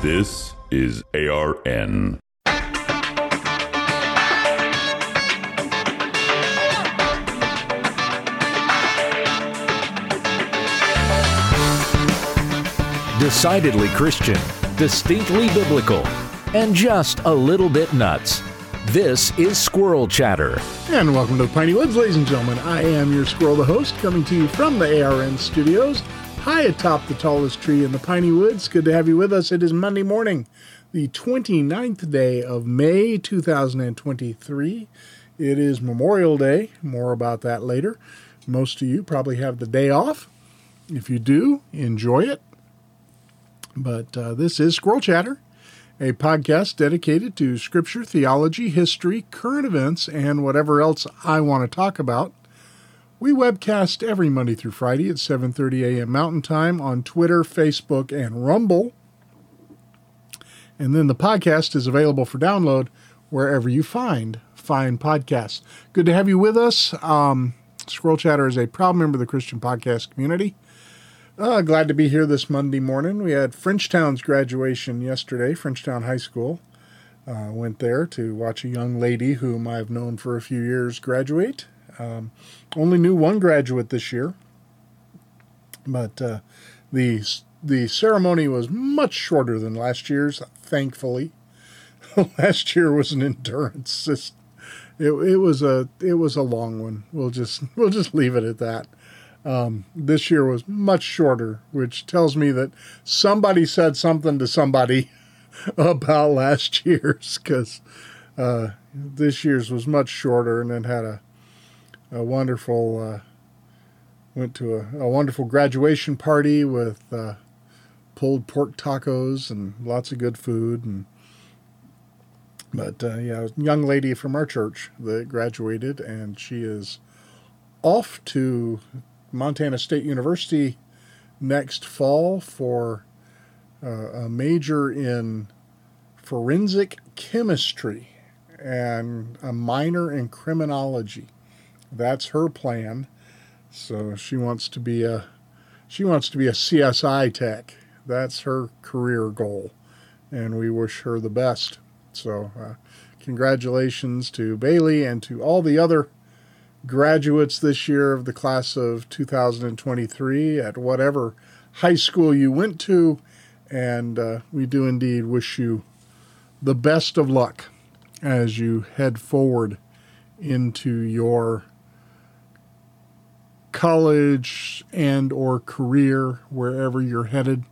This is ARN. Decidedly Christian, distinctly biblical, and just a little bit nuts. This is Squirrel Chatter. And welcome to the Piney Woods, ladies and gentlemen. I am your squirrel, the host, coming to you from the ARN studios, high atop the tallest tree in the Piney Woods. Good to have you with us. It is Monday morning, the 29th day of May, 2023. It is Memorial Day. More about that later. Most of you probably have the day off. If you do, enjoy it. But this is Squirrel Chatter, a podcast dedicated to scripture, theology, history, current events, and whatever else I want to talk about. We webcast every Monday through Friday at 7:30 a.m. Mountain Time on Twitter, Facebook, and Rumble. And then the podcast is available for download wherever you find fine podcasts. Good to have you with us. Squirrel Chatter is a proud member of the Christian podcast community. Glad to be here this Monday morning. We had Frenchtown's graduation yesterday, Frenchtown High School. Went there to watch a young lady whom I've known for a few years graduate. Only knew one graduate this year, but the ceremony was much shorter than last year's, thankfully. Last year was an endurance. It was a long one. We'll just leave it at that. This year was much shorter, which tells me that somebody said something to somebody about last year's, because this year's was much shorter, and then had a wonderful, went to a wonderful graduation party with pulled pork tacos and lots of good food. But a young lady from our church that graduated, and she is off to Montana State University next fall for a major in forensic chemistry and a minor in criminology. That's her plan. So she wants to be a CSI tech. That's her career goal, and we wish her the best. So congratulations to Bailey and to all the other graduates this year of the class of 2023 at whatever high school you went to, and we do indeed wish you the best of luck as you head forward into your college and or career, wherever you're headed.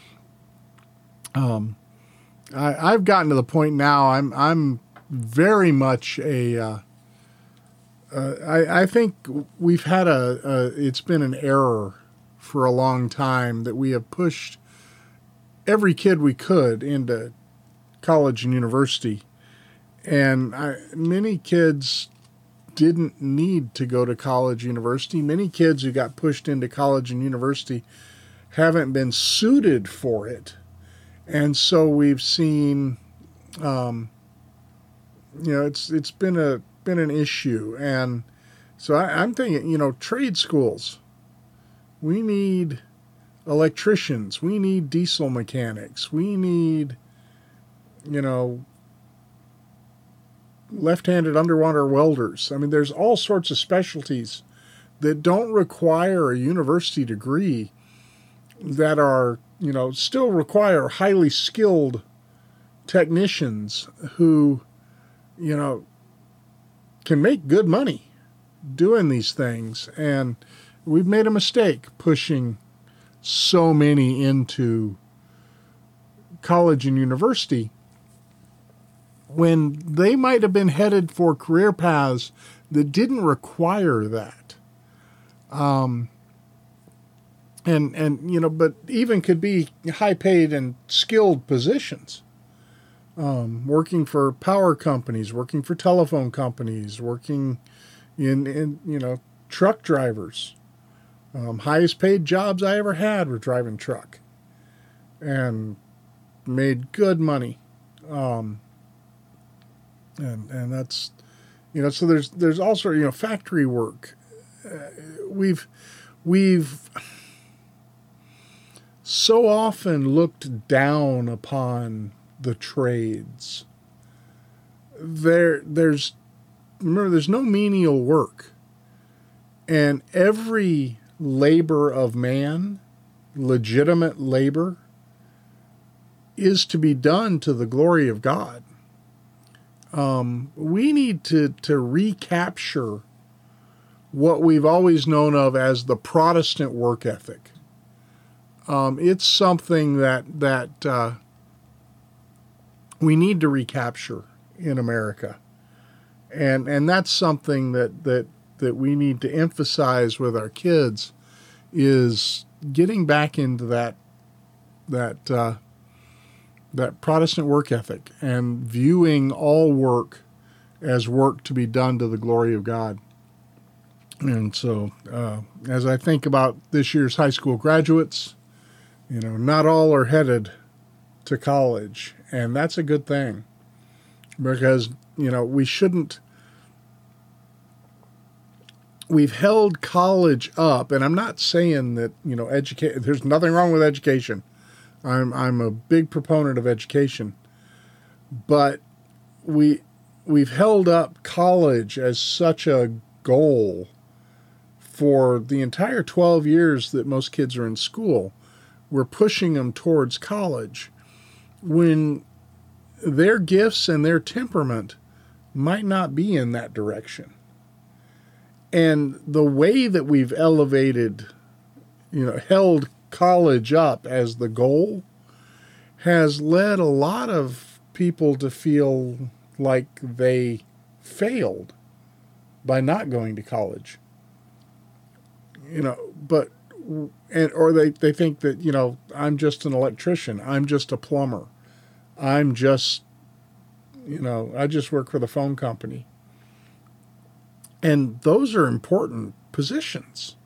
I've gotten to the point now, I'm very much I think we've had it's been an error for a long time that we have pushed every kid we could into college and university. And many kids didn't need to go to college, university. Many kids who got pushed into college and university haven't been suited for it. And so we've seen, it's been an issue. And so I'm thinking, trade schools, we need electricians, we need diesel mechanics, we need, left-handed underwater welders. I mean, there's all sorts of specialties that don't require a university degree that are, still require highly skilled technicians who, can make good money doing these things. And we've made a mistake pushing so many into college and university when they might have been headed for career paths that didn't require that. But even could be high paid and skilled positions. Working for power companies, working for telephone companies, working in truck drivers. Highest paid jobs I ever had were driving truck, and made good money. And that's, so there's also, factory work. We've so often looked down upon the trades. There's no menial work. And every labor of man, legitimate labor, is to be done to the glory of God. We need to recapture what we've always known of as the Protestant work ethic. It's something that we need to recapture in America. And that's something that we need to emphasize with our kids, is getting back into that Protestant work ethic and viewing all work as work to be done to the glory of God. And so as I think about this year's high school graduates, not all are headed to college, and that's a good thing, because, we've held college up, and I'm not saying that, there's nothing wrong with education. I'm a big proponent of education, but we've held up college as such a goal for the entire 12 years that most kids are in school. We're pushing them towards college when their gifts and their temperament might not be in that direction. And the way that we've elevated, held college up as the goal has led a lot of people to feel like they failed by not going to college. Or they think that, I'm just an electrician, I'm just a plumber, I'm just, I just work for the phone company. And those are important positions.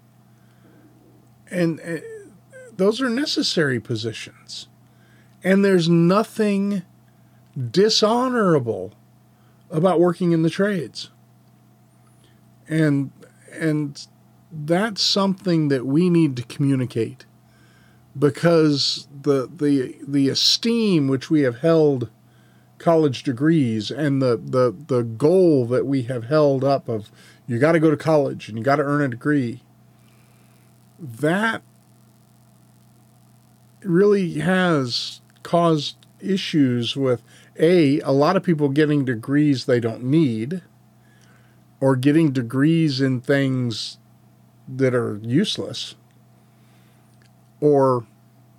And those are necessary positions. And there's nothing dishonorable about working in the trades. And that's something that we need to communicate, because the esteem which we have held college degrees, and the goal that we have held up of, you got to go to college and you got to earn a degree, that really has caused issues with a lot of people getting degrees they don't need, or getting degrees in things that are useless, or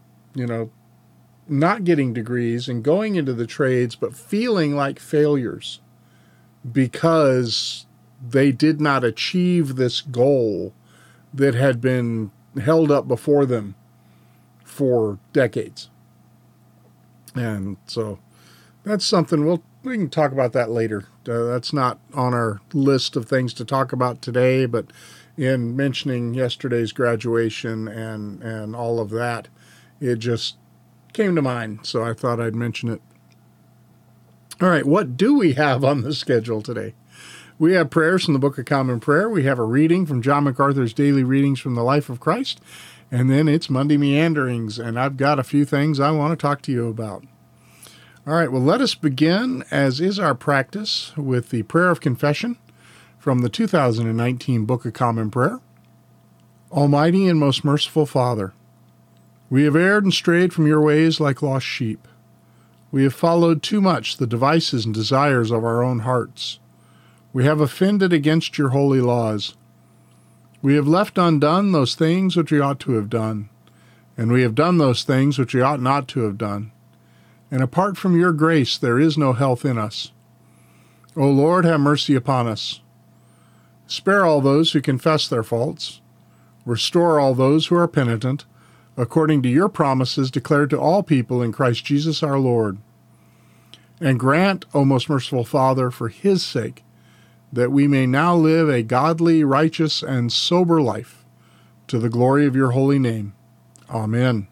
not getting degrees and going into the trades but feeling like failures because they did not achieve this goal that had been held up before them for decades. And so that's something we can talk about that later. That's not on our list of things to talk about today, but in mentioning yesterday's graduation and all of that, it just came to mind, so I thought I'd mention it. All right, what do we have on the schedule today? We have prayers from the Book of Common Prayer. We have a reading from John MacArthur's Daily Readings from the Life of Christ. And then it's Monday Meanderings, and I've got a few things I want to talk to you about. All right, well, let us begin, as is our practice, with the prayer of confession from the 2019 Book of Common Prayer. Almighty and most merciful Father, we have erred and strayed from your ways like lost sheep. We have followed too much the devices and desires of our own hearts. We have offended against your holy laws. We have left undone those things which we ought to have done, and we have done those things which we ought not to have done. And apart from your grace, there is no health in us. O Lord, have mercy upon us. Spare all those who confess their faults. Restore all those who are penitent, according to your promises declared to all people in Christ Jesus our Lord. And grant, O most merciful Father, for his sake, that we may now live a godly, righteous, and sober life, to the glory of your holy name. Amen.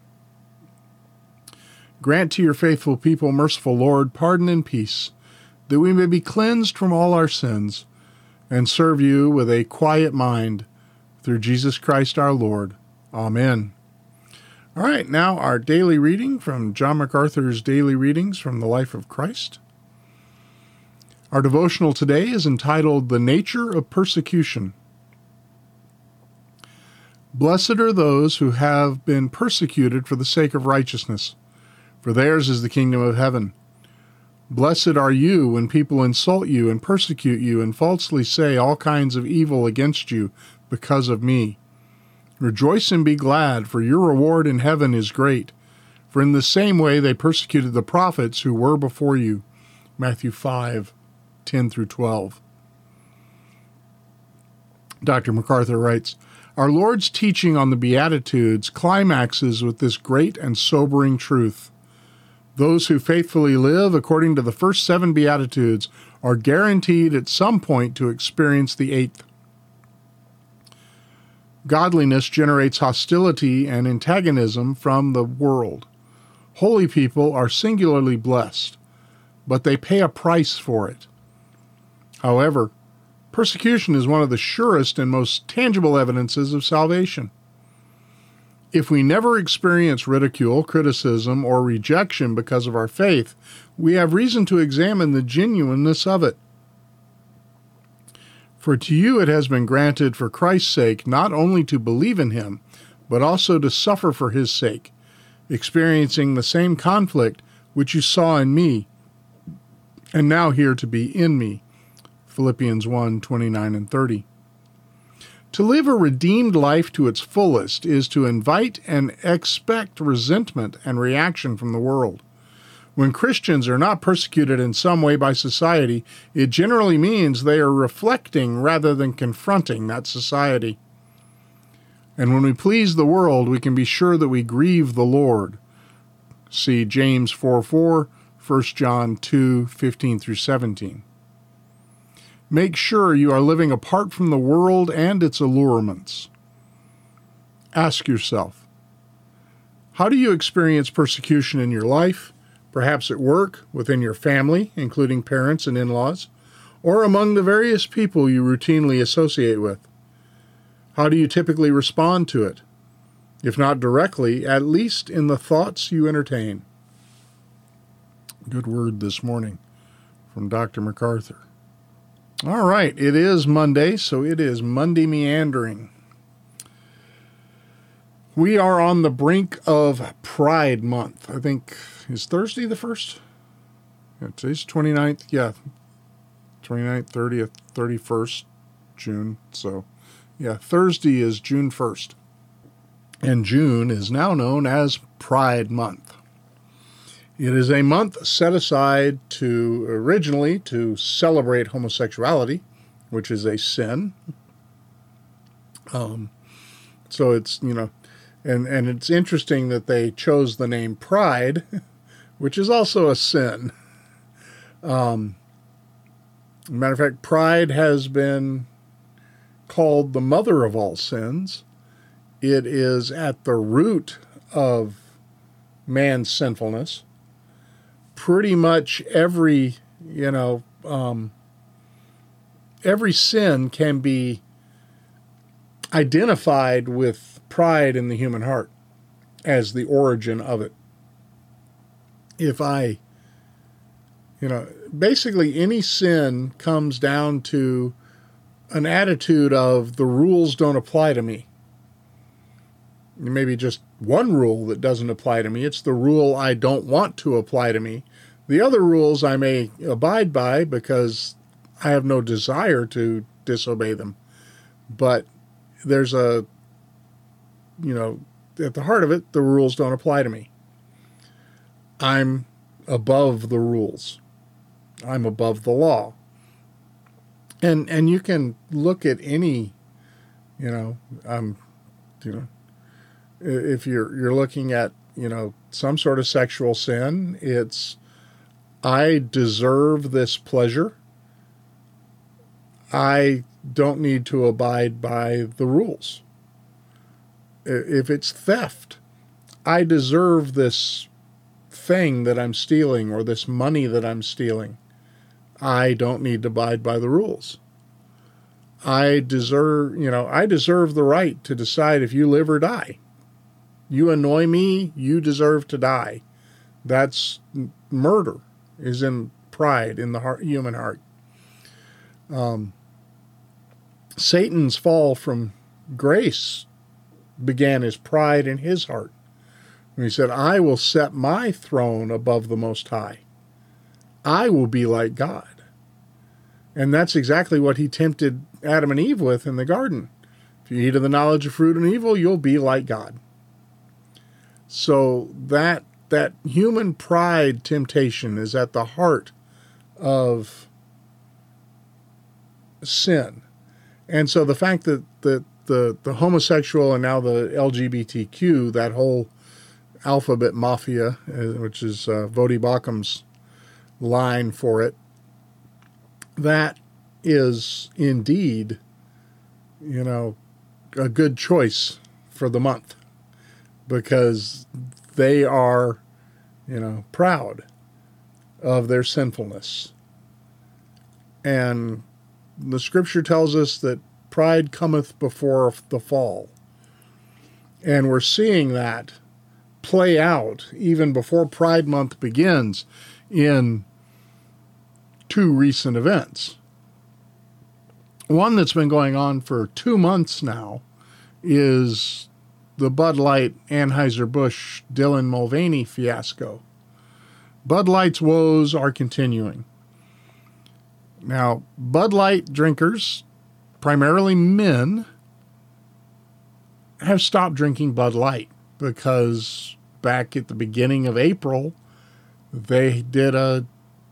Grant to your faithful people, merciful Lord, pardon and peace, that we may be cleansed from all our sins, and serve you with a quiet mind, through Jesus Christ our Lord. Amen. All right, now our daily reading from John MacArthur's Daily Readings from the Life of Christ. Our devotional today is entitled The Nature of Persecution. Blessed are those who have been persecuted for the sake of righteousness, for theirs is the kingdom of heaven. Blessed are you when people insult you and persecute you and falsely say all kinds of evil against you because of me. Rejoice and be glad, for your reward in heaven is great. For in the same way they persecuted the prophets who were before you. Matthew 5:10-12. Dr. MacArthur writes, our Lord's teaching on the Beatitudes climaxes with this great and sobering truth. Those who faithfully live according to the first 7 Beatitudes are guaranteed at some point to experience the 8th. Godliness generates hostility and antagonism from the world. Holy people are singularly blessed, but they pay a price for it. However, persecution is one of the surest and most tangible evidences of salvation. If we never experience ridicule, criticism, or rejection because of our faith, we have reason to examine the genuineness of it. For to you it has been granted for Christ's sake not only to believe in him, but also to suffer for his sake, experiencing the same conflict which you saw in me, and now hear to be in me. Philippians 1:29-30. To live a redeemed life to its fullest is to invite and expect resentment and reaction from the world. When Christians are not persecuted in some way by society, it generally means they are reflecting rather than confronting that society. And when we please the world, we can be sure that we grieve the Lord. See James 4:4, 1 John 2:15-17. Make sure you are living apart from the world and its allurements. Ask yourself, how do you experience persecution in your life? Perhaps at work, within your family, including parents and in-laws, or among the various people you routinely associate with. How do you typically respond to it? If not directly, at least in the thoughts you entertain. Good word this morning from Dr. MacArthur. All right, it is Monday, so it is Monday Meandering. We are on the brink of Pride Month. I think, is Thursday the 1st? Yeah, today's 29th. Yeah, 29th, 30th, 31st, June. So, yeah, Thursday is June 1st. And June is now known as Pride Month. It is a month set aside originally to celebrate homosexuality, which is a sin. So it's, and it's interesting that they chose the name Pride, which is also a sin. Matter of fact, pride has been called the mother of all sins. It is at the root of man's sinfulness. Pretty much every sin can be identified with pride in the human heart as the origin of it. Basically any sin comes down to an attitude of the rules don't apply to me. Maybe just one rule that doesn't apply to me. It's the rule I don't want to apply to me. The other rules I may abide by because I have no desire to disobey them. But there's at the heart of it, the rules don't apply to me. I'm above the rules. I'm above the law. And you can look at any, if you're looking at, some sort of sexual sin, it's, I deserve this pleasure. I don't need to abide by the rules. If it's theft, I deserve this thing that I'm stealing or this money that I'm stealing. I don't need to abide by the rules. I deserve the right to decide if you live or die. You annoy me, you deserve to die. That's murder, is in pride in the human heart. Satan's fall from grace began as pride in his heart. When he said, I will set my throne above the Most High. I will be like God. And that's exactly what he tempted Adam and Eve with in the garden. If you eat of the knowledge of fruit and evil, you'll be like God. So that human pride temptation is at the heart of sin. And so the fact that the homosexual and now the LGBTQ, that whole alphabet mafia, which is Vodi Bakkum's line for it, that is indeed, a good choice for the month, because they are, proud of their sinfulness. And the scripture tells us that pride cometh before the fall. And we're seeing that play out even before Pride Month begins in two recent events. One that's been going on for 2 months now is the Bud Light Anheuser-Busch Dylan Mulvaney fiasco. Bud Light's woes are continuing. Now, Bud Light drinkers, primarily men, have stopped drinking Bud Light because back at the beginning of April, they did a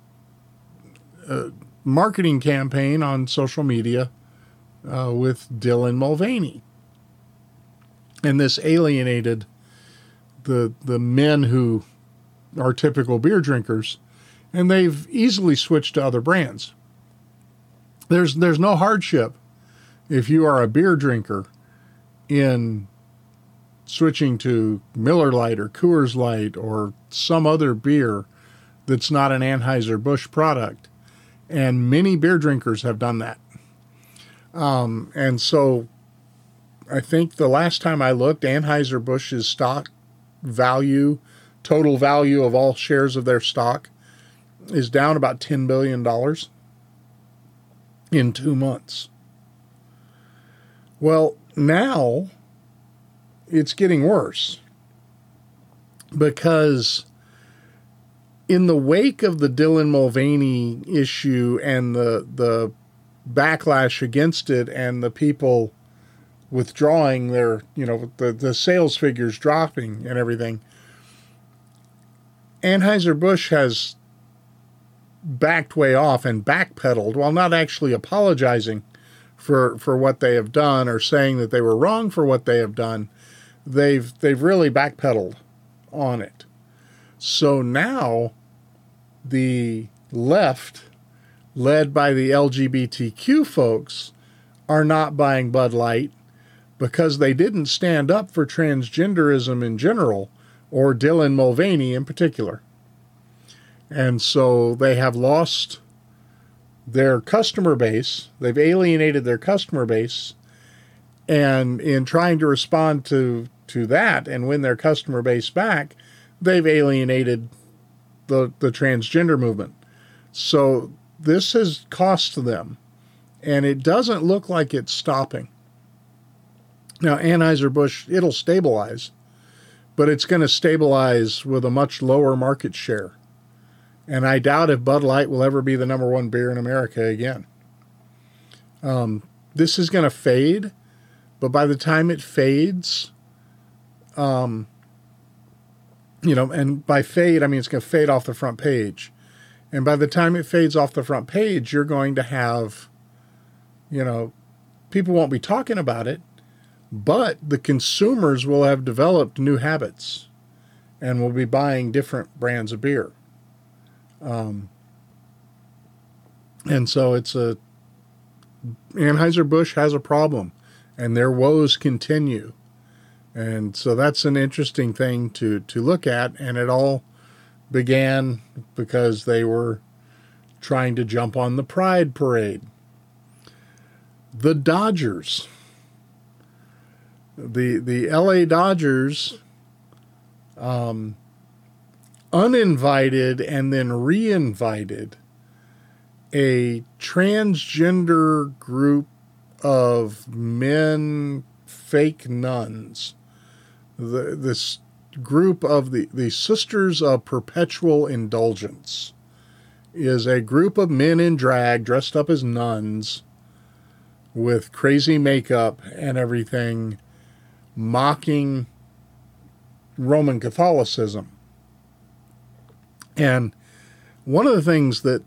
marketing campaign on social media with Dylan Mulvaney. And this alienated the men who are typical beer drinkers, and they've easily switched to other brands. There's no hardship if you are a beer drinker in switching to Miller Lite or Coors Light or some other beer that's not an Anheuser-Busch product. And many beer drinkers have done that. And so I think the last time I looked, Anheuser-Busch's stock value, total value of all shares of their stock, is down about $10 billion in 2 months. Well, now it's getting worse, because in the wake of the Dylan Mulvaney issue and the backlash against it and the people withdrawing their, the sales figures dropping and everything, Anheuser-Busch has backed way off and backpedaled while not actually apologizing for what they have done or saying that they were wrong for what they have done. They've really backpedaled on it. So now the left, led by the LGBTQ folks, are not buying Bud Light because they didn't stand up for transgenderism in general, or Dylan Mulvaney in particular. And so they have lost their customer base. They've alienated their customer base. And in trying to respond to that and win their customer base back, they've alienated the transgender movement. So this has cost them. And it doesn't look like it's stopping. Now, Anheuser-Busch, it'll stabilize, but it's going to stabilize with a much lower market share. And I doubt if Bud Light will ever be the number one beer in America again. This is going to fade, but by the time it fades, and by fade, I mean it's going to fade off the front page. And by the time it fades off the front page, you're going to have, people won't be talking about it, but the consumers will have developed new habits and will be buying different brands of beer. And so Anheuser-Busch has a problem, and their woes continue. And so that's an interesting thing to look at, and it all began because they were trying to jump on the Pride Parade. The Dodgers. The LA Dodgers uninvited and then re-invited a transgender group of men, fake nuns. This group of the Sisters of Perpetual Indulgence is a group of men in drag dressed up as nuns with crazy makeup and everything, mocking Roman Catholicism. And one of the things that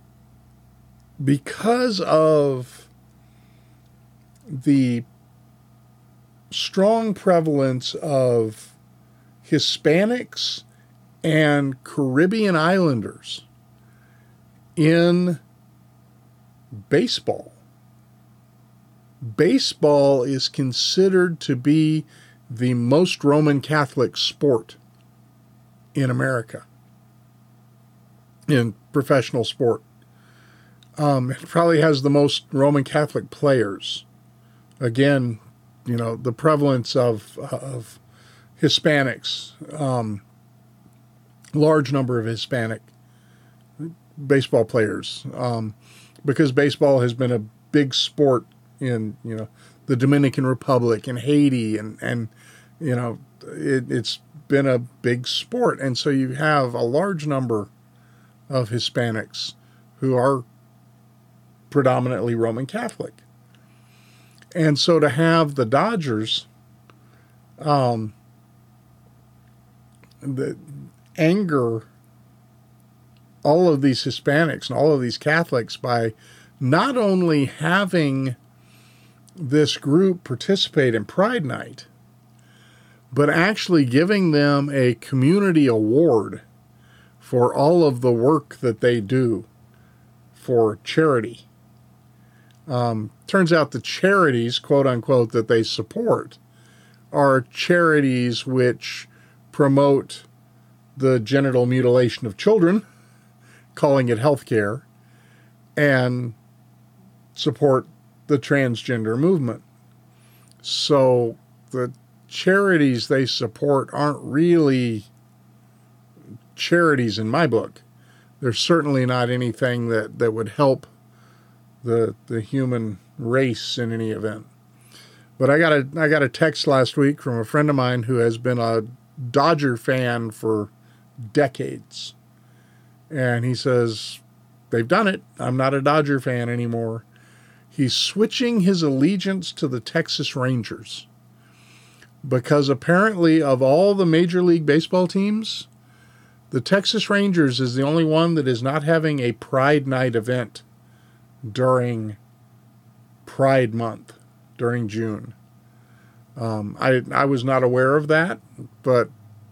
because of the strong prevalence of Hispanics and Caribbean Islanders in baseball, baseball is considered to be the most Roman Catholic sport in America, in professional sport. It probably has the most Roman Catholic players. Again, the prevalence of Hispanics, large number of Hispanic baseball players, because baseball has been a big sport in, the Dominican Republic and Haiti, and it's been a big sport. And so you have a large number of Hispanics who are predominantly Roman Catholic. And so to have the Dodgers anger all of these Hispanics and all of these Catholics by not only having this group participate in Pride Night, but actually giving them a community award for all of the work that they do for charity. Turns out the charities, quote unquote, that they support are charities which promote the genital mutilation of children, calling it healthcare, and support the transgender movement. So the charities they support aren't really charities in my book. They're certainly not anything that would help the human race in any event. But I got a text last week from a friend of mine who has been a Dodger fan for decades. And he says, they've done it. I'm not a Dodger fan anymore. He's switching his allegiance to the Texas Rangers because apparently of all the Major League Baseball teams, the Texas Rangers is the only one that is not having a Pride Night event during Pride Month, during June. I was not aware of that, but,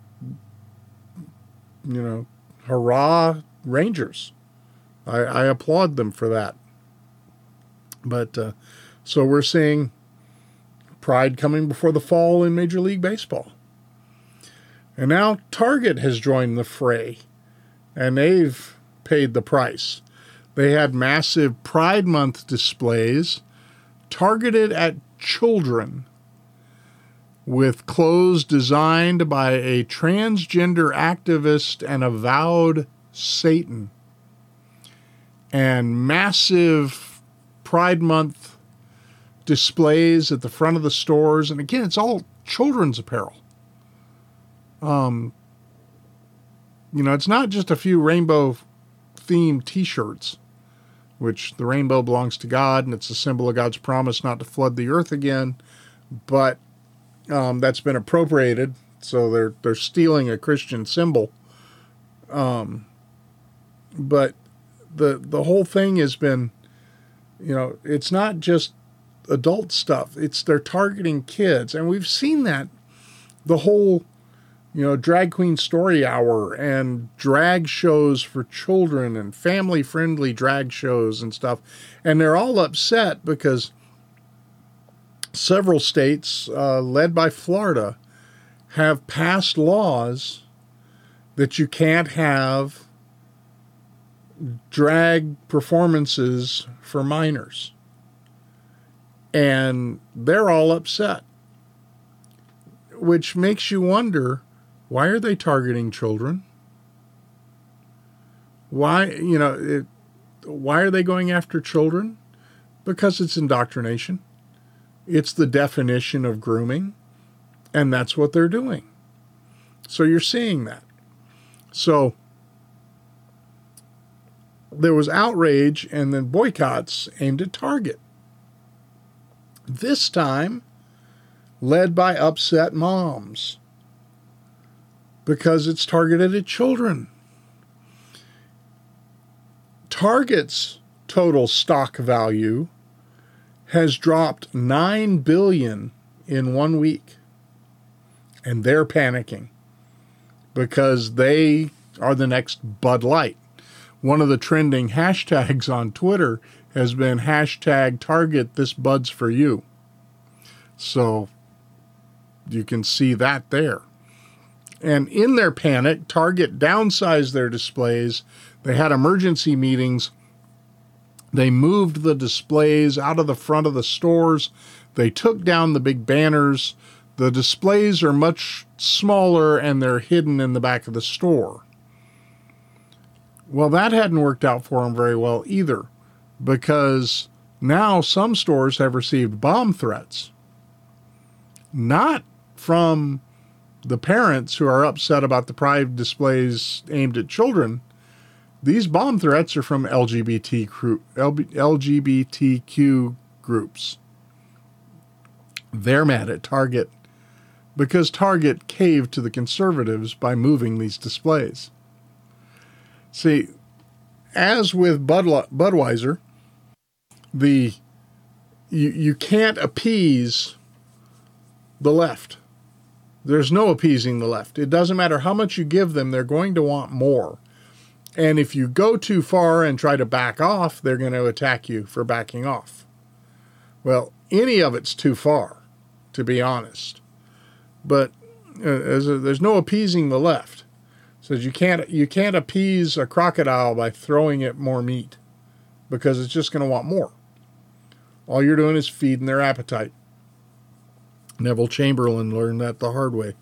hurrah, Rangers. I applaud them for that. But so we're seeing Pride coming before the fall in Major League Baseball. And now Target has joined the fray, and they've paid the price. They had massive Pride Month displays targeted at children with clothes designed by a transgender activist and avowed Satan. And massive Pride Month displays at the front of the stores. And again, it's all children's apparel. It's not just a few rainbow-themed T-shirts, which the rainbow belongs to God, and it's a symbol of God's promise not to flood the earth again. But that's been appropriated, so they're stealing a Christian symbol. But the whole thing has been, it's not just adult stuff. They're targeting kids, and we've seen that the whole, drag queen story hour and drag shows for children and family-friendly drag shows and stuff. And they're all upset because several states, led by Florida, have passed laws that you can't have drag performances for minors. And they're all upset, which makes you wonder, Why are they targeting children? Why are they going after children? Because it's indoctrination. It's the definition of grooming, and that's what they're doing. So you're seeing that. So there was outrage and then boycotts aimed at Target. This time led by upset moms, because it's targeted at children. Target's total stock value has dropped $9 billion in 1 week. And they're panicking because they are the next Bud Light. One of the trending hashtags on Twitter has been hashtag Target this Bud's for you. So you can see that there. And in their panic, Target downsized their displays. They had emergency meetings. They moved the displays out of the front of the stores. They took down the big banners. The displays are much smaller and they're hidden in the back of the store. Well, that hadn't worked out for them very well either, because now some stores have received bomb threats. Not from the parents who are upset about the pride displays aimed at children. These bomb threats are from LGBTQ groups. They're mad at Target because Target caved to the conservatives by moving these displays. See, as with Budweiser, you can't appease the left. There's no appeasing the left. It doesn't matter how much you give them, they're going to want more. And if you go too far and try to back off, they're going to attack you for backing off. Well, any of it's too far, to be honest. But there's no appeasing the left. It says you can't appease a crocodile by throwing it more meat, because it's just going to want more. All you're doing is feeding their appetite. Neville Chamberlain learned that the hard way.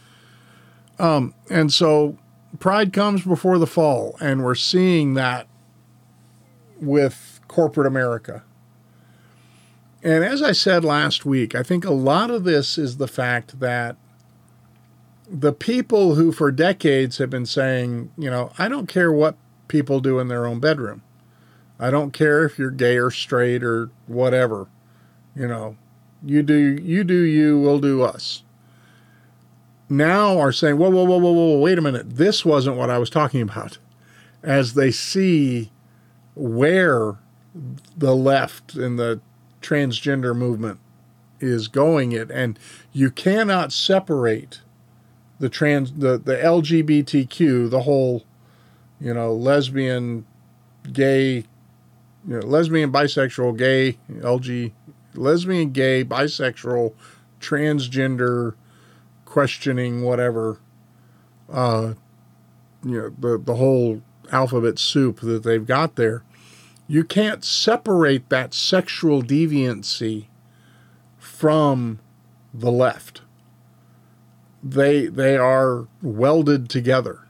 And so pride comes before the fall, and we're seeing that with corporate America. And as I said last week, I think a lot of this is the fact that the people who for decades have been saying, I don't care what people do in their own bedroom. I don't care if you're gay or straight or whatever. You do you, we'll do us. Now are saying, whoa, wait a minute. This wasn't what I was talking about. As they see where the left and the transgender movement is going it, and you cannot separate the LGBTQ, the whole, lesbian, gay, lesbian, bisexual, gay, lesbian, gay, bisexual, transgender, questioning, whatever, the whole alphabet soup that they've got there. You can't separate that sexual deviancy from the left. They are welded together.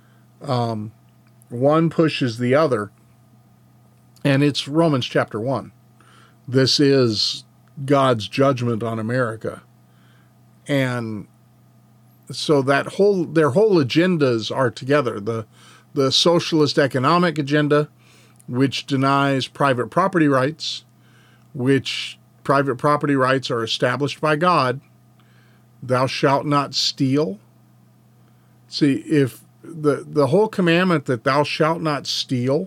One pushes the other, and it's Romans chapter 1. This is God's judgment on America. And so their whole agendas are together. The socialist economic agenda, which denies private property rights, which private property rights are established by God. Thou shalt not steal. See, if the whole commandment that thou shalt not steal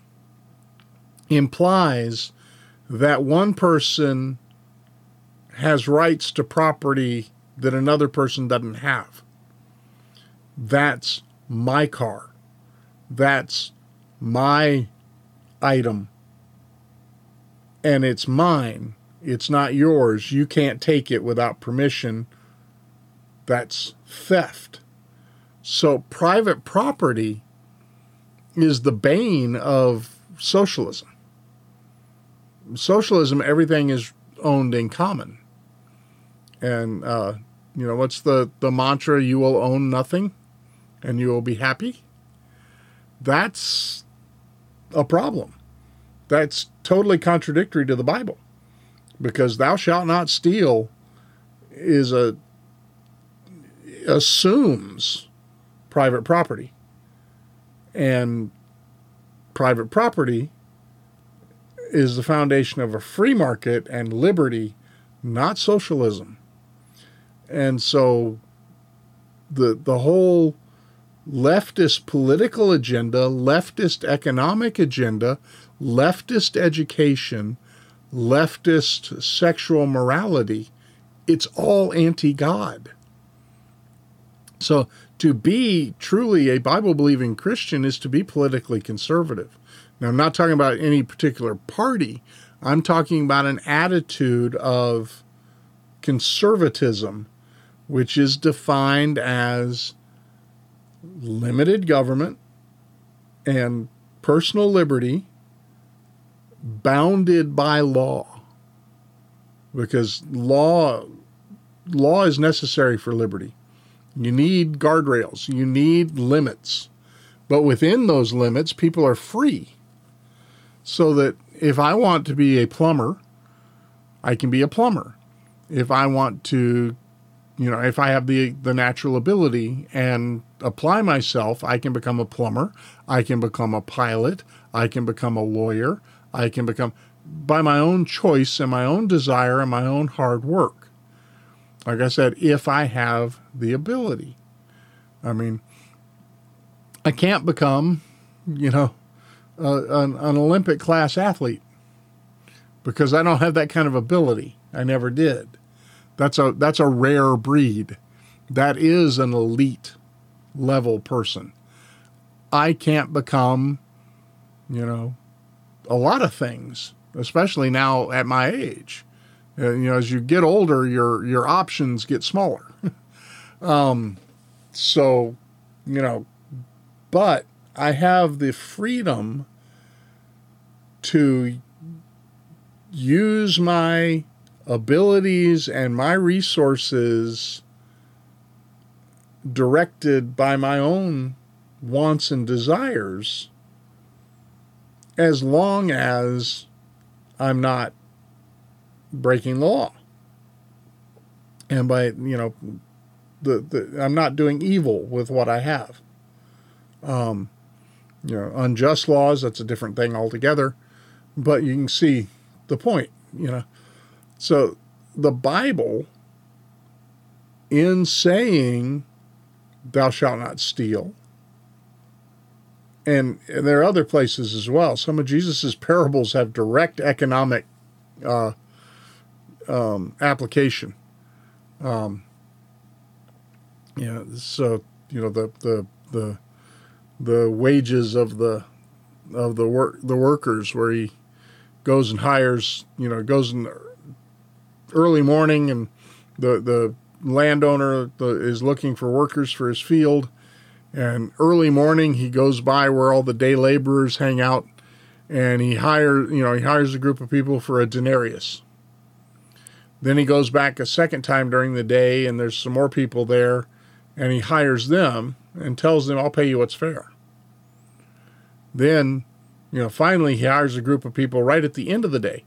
implies that one person has rights to property that another person doesn't have. That's my car. That's my item. And it's mine. It's not yours. You can't take it without permission. That's theft. So private property is the bane of socialism. Socialism, everything is owned in common. And what's the mantra? You will own nothing and you will be happy. That's a problem. That's totally contradictory to the Bible, because thou shalt not steal assumes private property. And private property is the foundation of a free market and liberty, not socialism. And so the whole leftist political agenda, leftist economic agenda, leftist education, leftist sexual morality, it's all anti-God. So to be truly a Bible-believing Christian is to be politically conservative. Now, I'm not talking about any particular party. I'm talking about an attitude of conservatism, which is defined as limited government and personal liberty bounded by law. Because law is necessary for liberty. You need guardrails. You need limits. But within those limits, people are free. So that if I want to be a plumber, I can be a plumber. If I want to, if I have the natural ability and apply myself, I can become a plumber. I can become a pilot. I can become a lawyer. I can become, by my own choice and my own desire and my own hard work. Like I said, if I have the ability. I mean, I can't become, an Olympic class athlete because I don't have that kind of ability. I never did. That's a rare breed. That is an elite level person. I can't become, a lot of things, especially now at my age. As you get older, your options get smaller. But I have the freedom to use my abilities and my resources directed by my own wants and desires, as long as I'm not breaking the law. And by, I'm not doing evil with what I have. Unjust laws, that's a different thing altogether. But you can see the point, So the Bible, in saying, thou shalt not steal, and there are other places as well. Some of Jesus's parables have direct economic application. The wages of the workers, where he goes and hires, goes in the early morning, and the landowner is looking for workers for his field, and early morning he goes by where all the day laborers hang out, and he hires a group of people for a denarius. Then he goes back a second time during the day, and there's some more people there, and he hires them and tells them, I'll pay you what's fair. Then, finally he hires a group of people right at the end of the day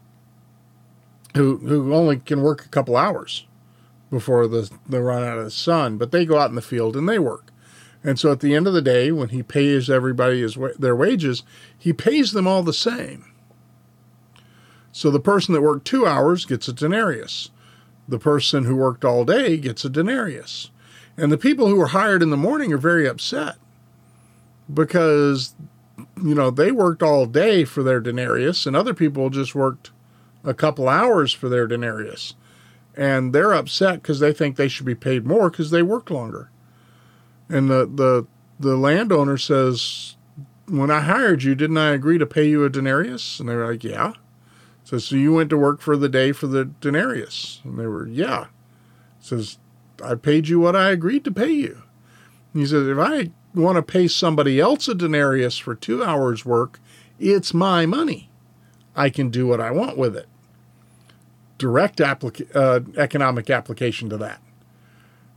who only can work a couple hours before they run out of the sun, but they go out in the field and they work. And so at the end of the day, when he pays everybody their wages, he pays them all the same. So the person that worked 2 hours gets a denarius. The person who worked all day gets a denarius. And the people who were hired in the morning are very upset because, they worked all day for their denarius, and other people just worked a couple hours for their denarius. And they're upset because they think they should be paid more because they worked longer. And the landowner says, when I hired you, didn't I agree to pay you a denarius? And they were like, yeah. So you went to work for the day for the denarius? And they were, yeah. Says, I paid you what I agreed to pay you. And he says, if I want to pay somebody else a denarius for 2 hours work, it's my money. I can do what I want with it. Direct economic application to that.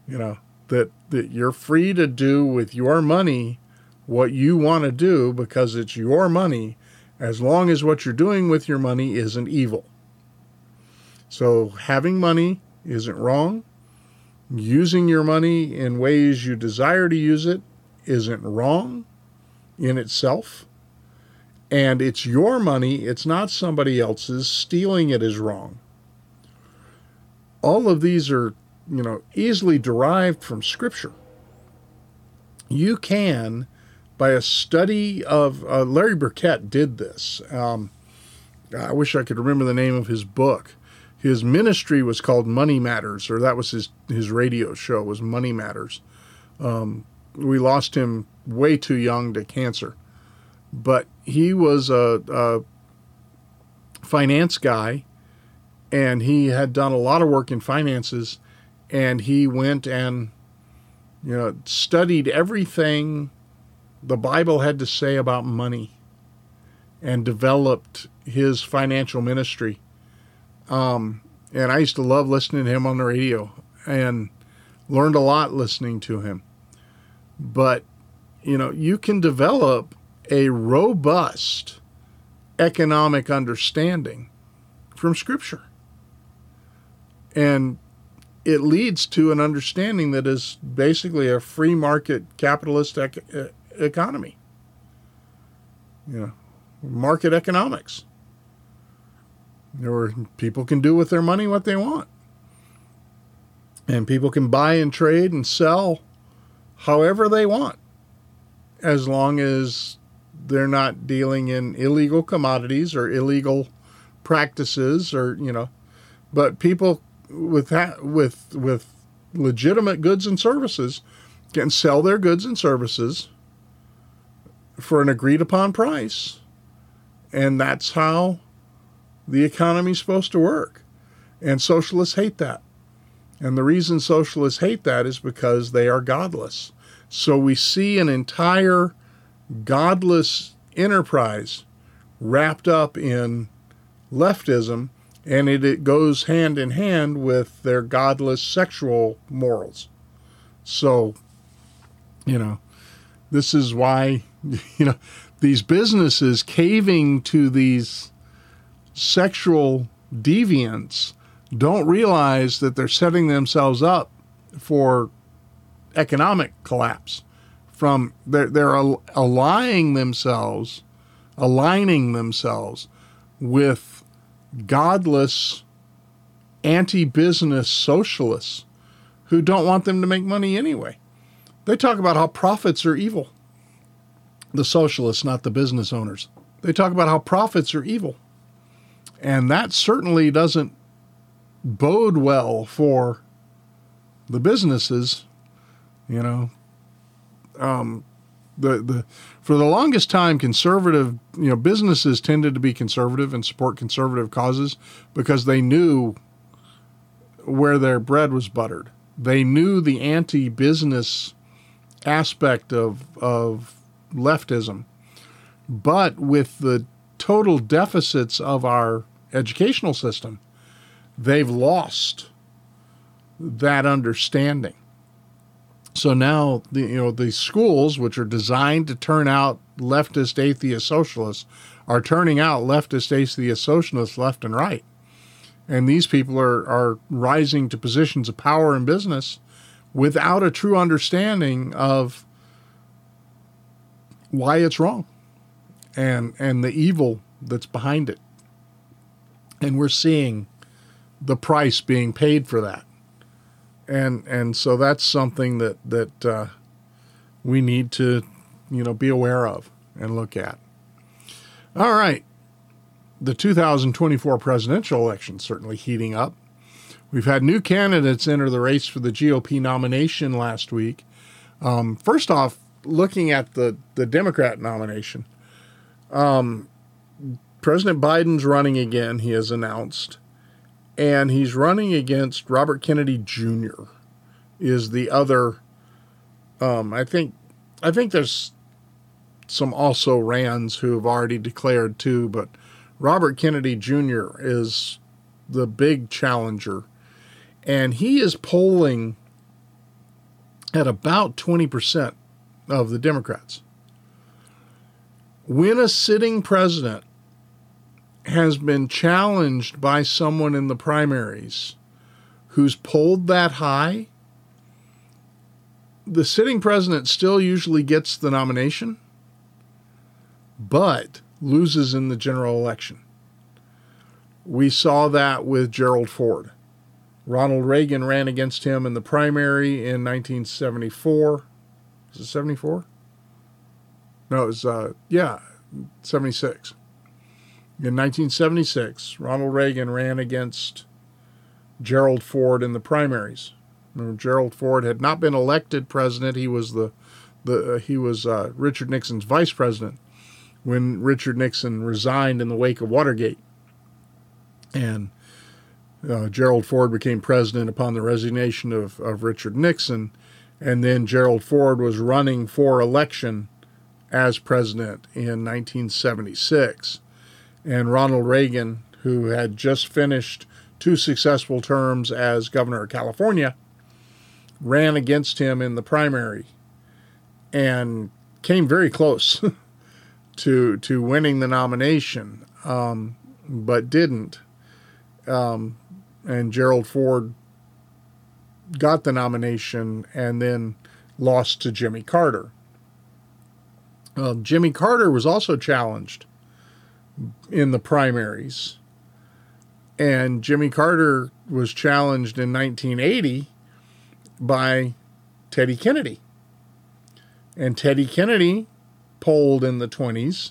that you're free to do with your money what you want to do because it's your money, as long as what you're doing with your money isn't evil. So having money isn't wrong. Using your money in ways you desire to use it isn't wrong in itself. And it's your money, it's not somebody else's. Stealing it is wrong. All of these are, easily derived from Scripture. You can, by a study of, Larry Burkett did this. I wish I could remember the name of his book. His ministry was called Money Matters, or that was his radio show, was Money Matters. We lost him way too young to cancer. But he was a finance guy, and he had done a lot of work in finances, and he went and, studied everything the Bible had to say about money and developed his financial ministry. And I used to love listening to him on the radio and learned a lot listening to him. But, you can develop a robust economic understanding from Scripture. And it leads to an understanding that is basically a free market capitalist economy. Market economics. Where people can do with their money what they want. And people can buy and trade and sell however they want, as long as they're not dealing in illegal commodities or illegal practices, or but people with legitimate goods and services can sell their goods and services for an agreed upon price, and that's how the economy's supposed to work. And socialists hate that. And the reason socialists hate that is because they are godless. So we see an entire godless enterprise wrapped up in leftism, and it goes hand in hand with their godless sexual morals. So, this is why, these businesses caving to these sexual deviants don't realize that they're setting themselves up for economic collapse. They're aligning themselves with godless, anti-business socialists who don't want them to make money anyway. They talk about how profits are evil. The socialists, not the business owners. They talk about how profits are evil. And that certainly doesn't bode well for the businesses. For the longest time, conservative, businesses tended to be conservative and support conservative causes because they knew where their bread was buttered. They knew the anti-business aspect of leftism. But with the total deficits of our educational system, they've lost that understanding. So now the schools, which are designed to turn out leftist atheist socialists, are turning out leftist atheist socialists left and right. And these people are rising to positions of power in business without a true understanding of why it's wrong and the evil that's behind it. And we're seeing the price being paid for that. And so that's something that we need to, be aware of and look at. All right. The 2024 presidential election certainly heating up. We've had new candidates enter the race for the GOP nomination last week. First off, looking at the Democrat nomination, President Biden's running again, he has announced. And he's running against Robert Kennedy Jr. is the other. I think there's some also rans who have already declared too, but Robert Kennedy Jr. is the big challenger, and he is polling at about 20% of the Democrats. When a sitting president has been challenged by someone in the primaries who's polled that high, the sitting president still usually gets the nomination, but loses in the general election. We saw that with Gerald Ford. Ronald Reagan ran against him in the primary in 1974. Is it 74? No, it was, 76. In 1976, Ronald Reagan ran against Gerald Ford in the primaries. Remember, Gerald Ford had not been elected president. He was Richard Nixon's vice president when Richard Nixon resigned in the wake of Watergate. And Gerald Ford became president upon the resignation of Richard Nixon. And then Gerald Ford was running for election as president in 1976. And Ronald Reagan, who had just finished 2 successful terms as governor of California, ran against him in the primary and came very close to winning the nomination, but didn't. And Gerald Ford got the nomination and then lost to Jimmy Carter. Jimmy Carter was also challenged in the primaries, and Jimmy Carter was challenged in 1980 by Teddy Kennedy. And Teddy Kennedy polled in the 20s.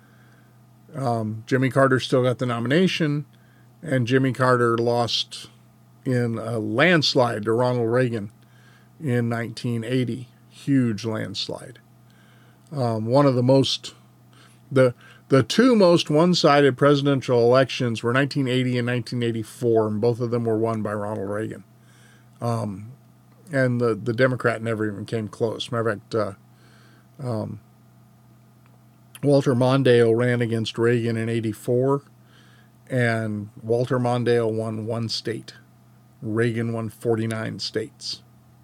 Jimmy Carter still got the nomination, and Jimmy Carter lost in a landslide to Ronald Reagan in 1980. Huge landslide. One of the most, the 2 most one-sided presidential elections were 1980 and 1984, and both of them were won by Ronald Reagan. And the Democrat never even came close. Matter of fact, Walter Mondale ran against Reagan in 84, and Walter Mondale won 1 state. Reagan won 49 states.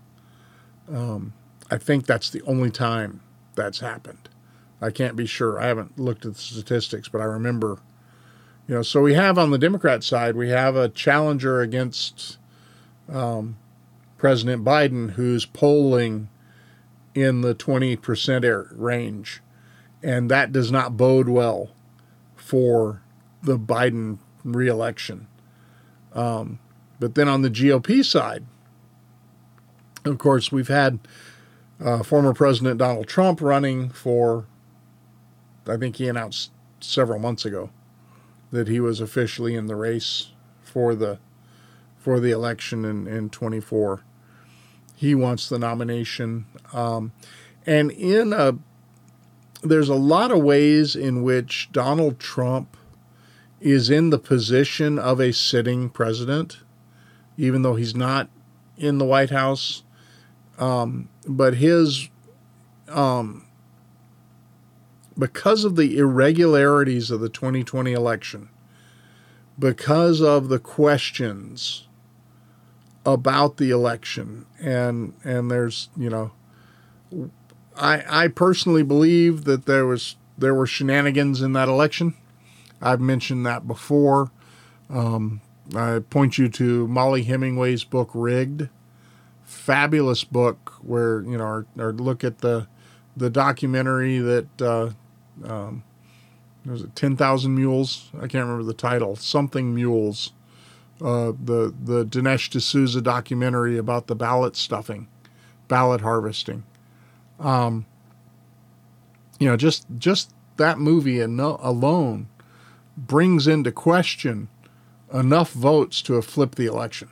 I think that's the only time that's happened. I can't be sure. I haven't looked at the statistics, but I remember, so we have on the Democrat side, we have a challenger against President Biden who's polling in the 20% range. And that does not bode well for the Biden reelection. But then on the GOP side, of course, we've had former President Donald Trump running for, I think he announced several months ago that he was officially in the race for the election in 24. He wants the nomination. And there's a lot of ways in which Donald Trump is in the position of a sitting president, even though he's not in the White House. But because of the irregularities of the 2020 election, because of the questions about the election, and there's, I personally believe that there were shenanigans in that election. I've mentioned that before. I point you to Molly Hemingway's book, Rigged. Fabulous book where, or look at the documentary that, was it 10,000 Mules? I can't remember the title. Something Mules. The Dinesh D'Souza documentary about the ballot stuffing, ballot harvesting. Just that movie alone brings into question enough votes to have flipped the election.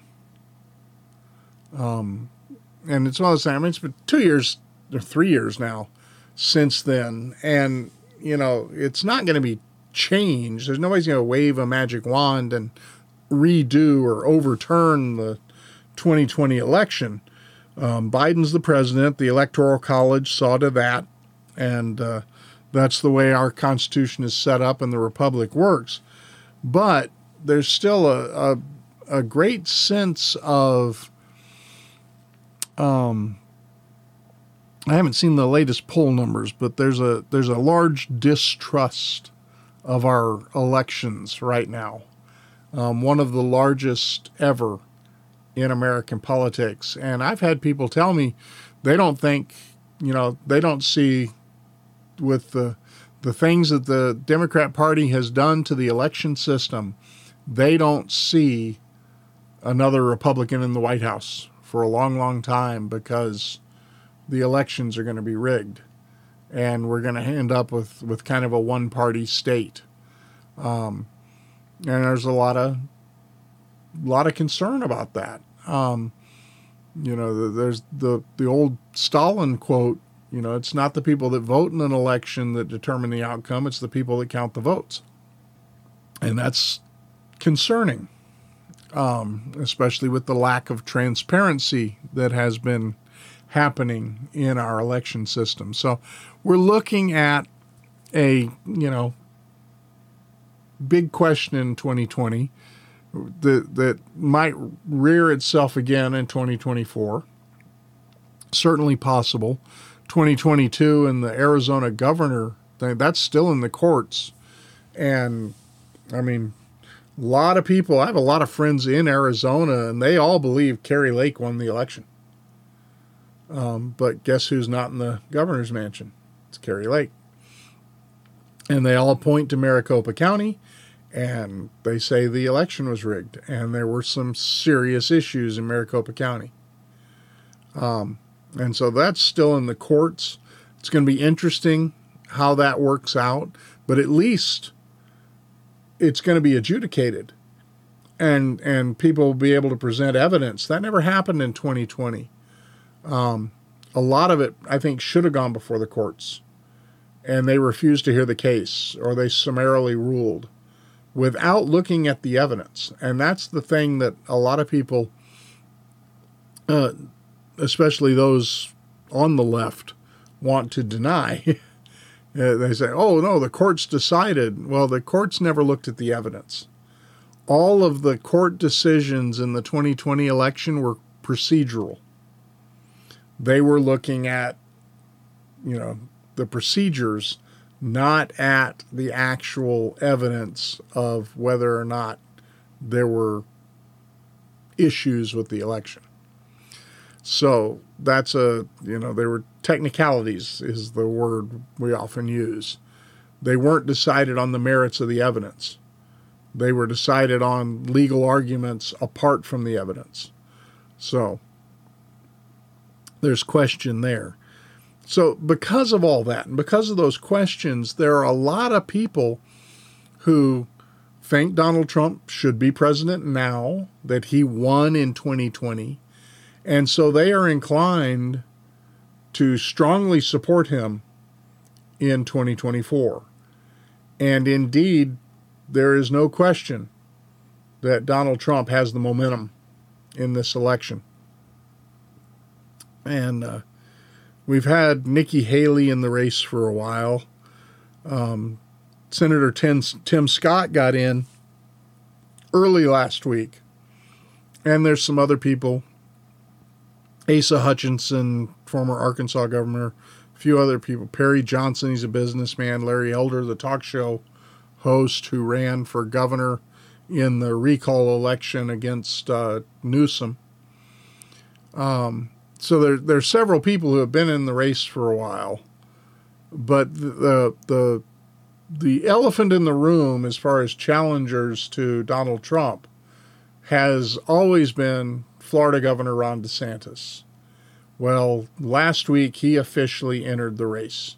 And it's one of those things, it's been 2 years or 3 years now since then. And, it's not going to be changed. There's nobody's going to wave a magic wand and redo or overturn the 2020 election. Biden's the president. The Electoral College saw to that. And that's the way our Constitution is set up and the Republic works. But there's still a great sense of I haven't seen the latest poll numbers, but there's a large distrust of our elections right now. One of the largest ever in American politics. And I've had people tell me they don't think, they don't see with the things that the Democrat Party has done to the election system, they don't see another Republican in the White House for a long, long time because the elections are going to be rigged. And we're going to end up with kind of a one-party state. And there's a lot of concern about that. There's the old Stalin quote, it's not the people that vote in an election that determine the outcome, it's the people that count the votes. And that's concerning, especially with the lack of transparency that has been happening in our election system. So we're looking at a, big question in 2020 that might rear itself again in 2024. Certainly possible. 2022 and the Arizona governor thing, that's still in the courts. And I mean, a lot of people, I have a lot of friends in Arizona, and they all believe Kari Lake won the election. But guess who's not in the governor's mansion? It's Kari Lake. And they all point to Maricopa County, and they say the election was rigged, and there were some serious issues in Maricopa County. And so that's still in the courts. It's going to be interesting how that works out, but at least it's going to be adjudicated, and people will be able to present evidence. That never happened in 2020. A lot of it, I think, should have gone before the courts, and they refused to hear the case, or they summarily ruled without looking at the evidence. And that's the thing that a lot of people, especially those on the left, want to deny. They say, oh, no, the courts decided. Well, the courts never looked at the evidence. All of the court decisions in the 2020 election were procedural. They were looking at, the procedures, not at the actual evidence of whether or not there were issues with the election. So that's there were technicalities is the word we often use. They weren't decided on the merits of the evidence. They were decided on legal arguments apart from the evidence. So there's question there. So because of all that, and because of those questions, there are a lot of people who think Donald Trump should be president now, that he won in 2020. And so they are inclined to strongly support him in 2024. And indeed, there is no question that Donald Trump has the momentum in this election. And we've had Nikki Haley in the race for a while. Senator Tim Scott got in early last week. And there's some other people. Asa Hutchinson, former Arkansas governor, a few other people. Perry Johnson, he's a businessman. Larry Elder, the talk show host who ran for governor in the recall election against Newsom. So there's several people who have been in the race for a while. But the elephant in the room as far as challengers to Donald Trump has always been Florida Governor Ron DeSantis. Well, last week he officially entered the race.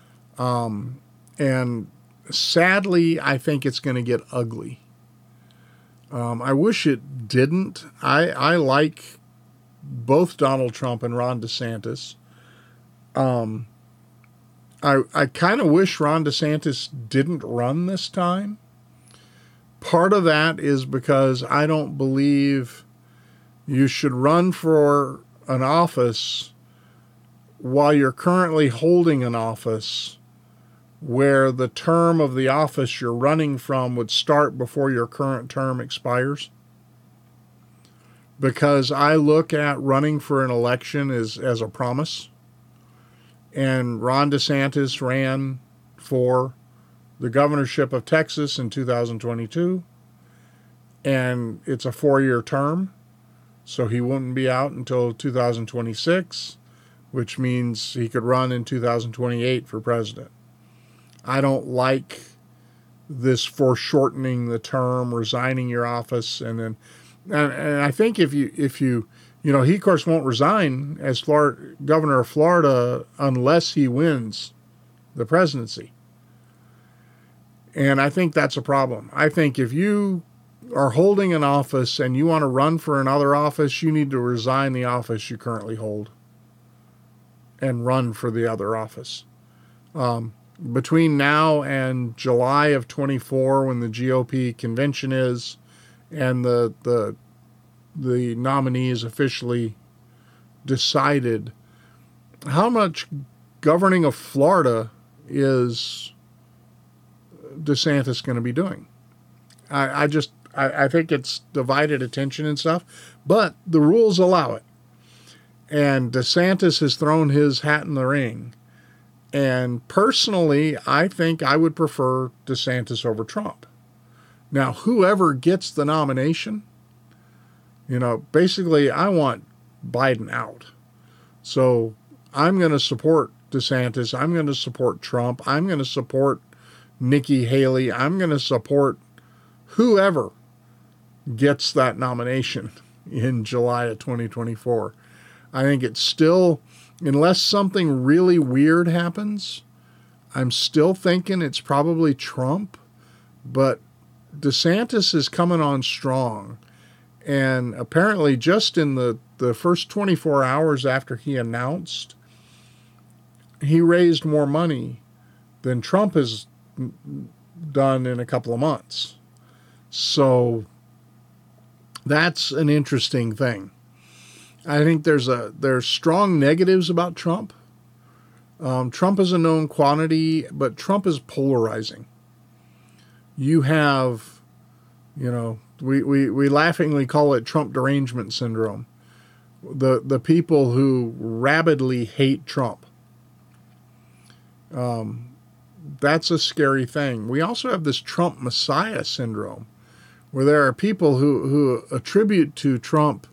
And sadly, I think it's going to get ugly. I wish it didn't. I like both Donald Trump and Ron DeSantis. I kind of wish Ron DeSantis didn't run this time. Part of that is because I don't believe you should run for an office while you're currently holding an office where the term of the office you're running from would start before your current term expires. Because I look at running for an election as a promise. And Ron DeSantis ran for the governorship of Texas in 2022. And it's a 4-year term, so he wouldn't be out until 2026, which means he could run in 2028 for president. I don't like this foreshortening the term, resigning your office, and I think if you he of course won't resign as governor of Florida unless he wins the presidency. And I think that's a problem. I think if you are holding an office and you want to run for another office, you need to resign the office you currently hold and run for the other office. Between now and July of 24, when the GOP convention is, and the nominee is officially decided, how much governing of Florida is DeSantis going to be doing? I think it's divided attention and stuff, but the rules allow it. And DeSantis has thrown his hat in the ring. And personally, I think I would prefer DeSantis over Trump. Now, whoever gets the nomination, basically I want Biden out. So I'm going to support DeSantis. I'm going to support Trump. I'm going to support Nikki Haley. I'm going to support whoever gets that nomination in July of 2024. I think it's still, unless something really weird happens, I'm still thinking it's probably Trump, but DeSantis is coming on strong. And apparently just in the first 24 hours after he announced, he raised more money than Trump has done in a couple of months. So that's an interesting thing. I think there's strong negatives about Trump. Trump is a known quantity, but Trump is polarizing. You have, we laughingly call it Trump derangement syndrome. The people who rabidly hate Trump. That's a scary thing. We also have this Trump Messiah syndrome, where there are people who attribute to Trump,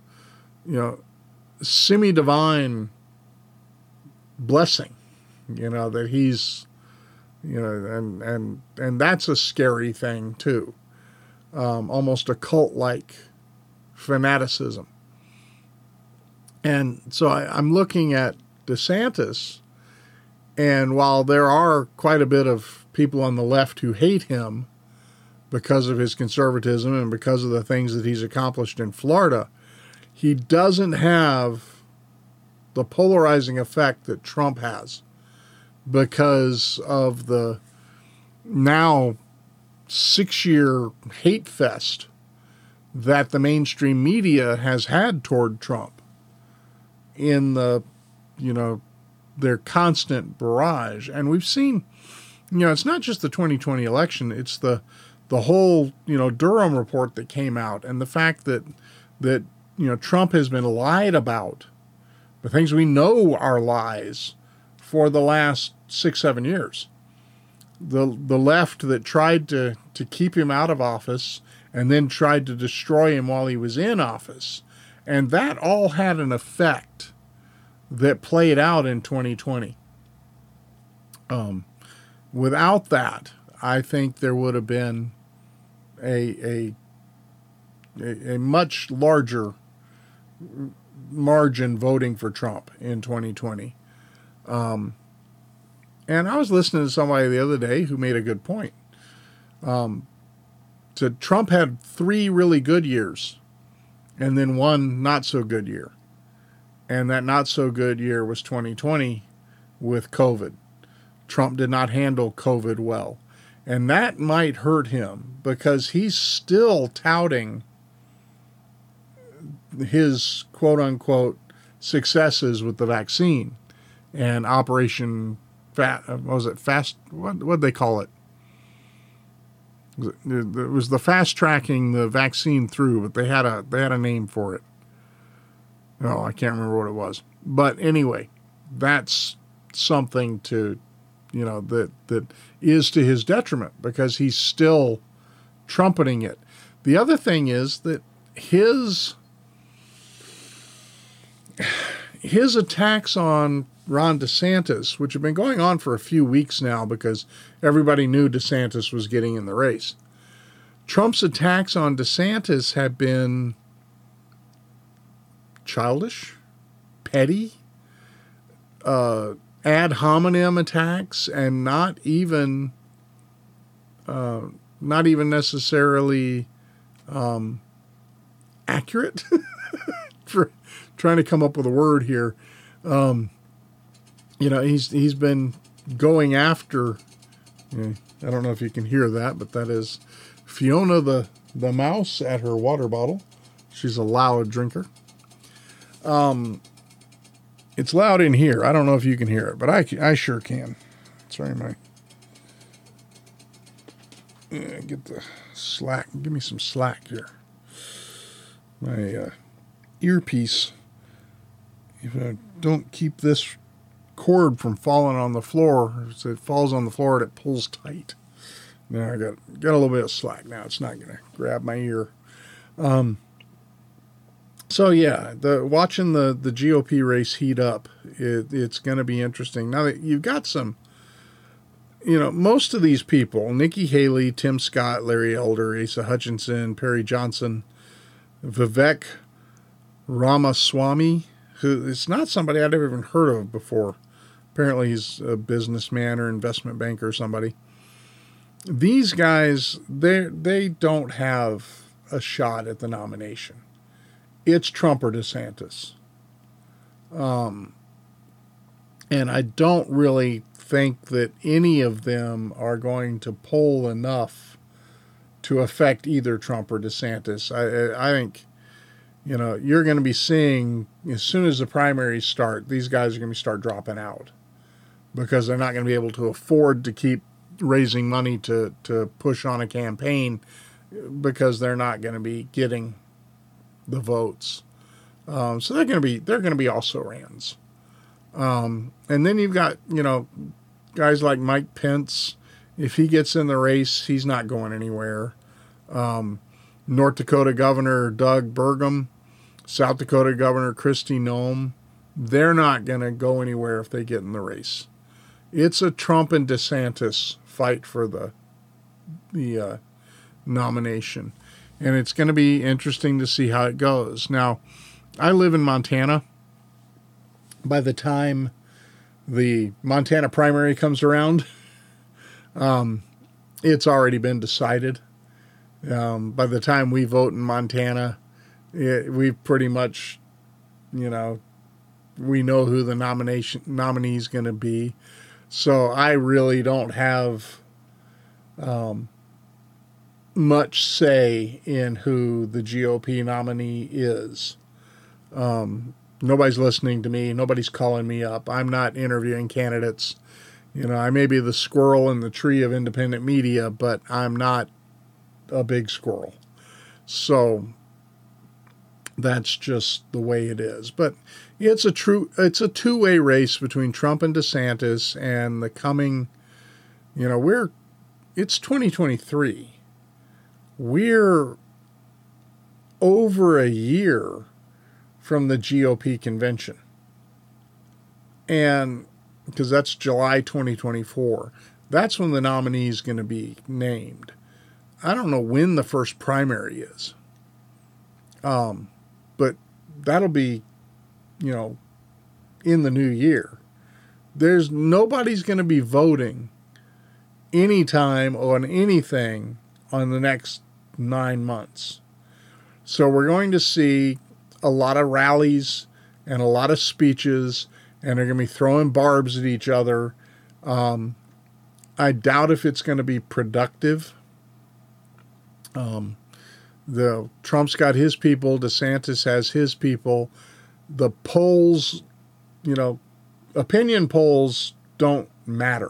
semi-divine blessing, that he's, and that's a scary thing too. Almost a cult-like fanaticism. And so I'm looking at DeSantis, and while there are quite a bit of people on the left who hate him because of his conservatism and because of the things that he's accomplished in Florida, he doesn't have the polarizing effect that Trump has because of the now 6-year hate fest that the mainstream media has had toward Trump in their constant barrage. And we've seen, it's not just the 2020 election, it's the whole, Durham report that came out, and the fact that Trump has been lied about, the things we know are lies, for the last 6-7 years. The left that tried to keep him out of office and then tried to destroy him while he was in office. And that all had an effect that played out in 2020. Without that, I think there would have been a much larger margin voting for Trump in 2020. And I was listening to somebody the other day who made a good point. So Trump had 3 really good years and then 1 not so good year. And that not so good year was 2020 with COVID. Trump did not handle COVID well. And that might hurt him because he's still touting his quote-unquote successes with the vaccine and Operation Fast? What'd they call it? It was the fast tracking the vaccine through, but they had a name for it. Oh, I can't remember what it was. But anyway, that's something to, that is to his detriment because he's still trumpeting it. The other thing is that his attacks on Ron DeSantis, which have been going on for a few weeks now because everybody knew DeSantis was getting in the race. Trump's attacks on DeSantis have been childish, petty, ad hominem attacks, and not even necessarily accurate. For trying to come up with a word here, he's been going after. I don't know if you can hear that, but that is Fiona the mouse at her water bottle. She's a loud drinker. It's loud in here. I don't know if you can hear it, but I sure can. Sorry, get the slack. Give me some slack here. My earpiece. If I don't keep this cord from falling on the floor, so it falls on the floor and it pulls tight. Now I got a little bit of slack. Now it's not going to grab my ear. So yeah, watching the GOP race heat up, it's going to be interesting. Now that you've got some, most of these people, Nikki Haley, Tim Scott, Larry Elder, Asa Hutchinson, Perry Johnson, Vivek Ramaswamy, who is not somebody I'd ever even heard of before. Apparently he's a businessman or investment banker or somebody. These guys, they don't have a shot at the nomination. It's Trump or DeSantis. And I don't really think that any of them are going to poll enough to affect either Trump or DeSantis. I think, you're going to be seeing, as soon as the primaries start, these guys are going to start dropping out because they're not going to be able to afford to keep raising money to push on a campaign because they're not going to be getting the votes. So they're going to be also rans. And then you've got, guys like Mike Pence. If he gets in the race, he's not going anywhere. North Dakota Governor Doug Burgum, South Dakota Governor Kristi Noem, they're not going to go anywhere if they get in the race. It's a Trump and DeSantis fight for the nomination. And it's going to be interesting to see how it goes. Now, I live in Montana. By the time the Montana primary comes around, it's already been decided. By the time we vote in Montana, we pretty much, we know who the nominee is going to be. So I really don't have much say in who the GOP nominee is. Nobody's listening to me. Nobody's calling me up. I'm not interviewing candidates. I may be the squirrel in the tree of independent media, but I'm not a big squirrel. So that's just the way it is. But it's a two-way race between Trump and DeSantis, and the coming, it's 2023. We're over a year from the GOP convention. And because that's July 2024. That's when the nominee is going to be named. I don't know when the first primary is. But that'll be, in the new year. Nobody's going to be voting anytime on anything on the next 9 months. So we're going to see a lot of rallies and a lot of speeches, and they're going to be throwing barbs at each other. I doubt if it's going to be productive. Trump's got his people. DeSantis has his people. The polls, opinion polls don't matter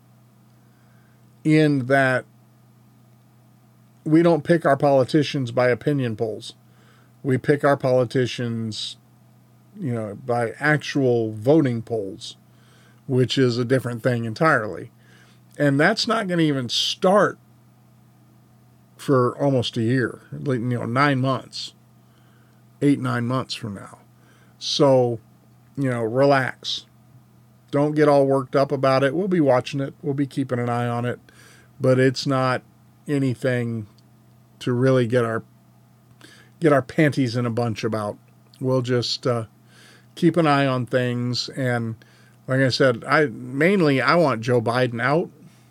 in that we don't pick our politicians by opinion polls. We pick our politicians, by actual voting polls. which is a different thing entirely. And that's not going to even start for almost a year, 9 months, 8-9 months from now. So, relax. Don't get all worked up about it. We'll be watching it. We'll be keeping an eye on it. But it's not anything to really get our panties in a bunch about. We'll just keep an eye on things. And like I said, I want Joe Biden out.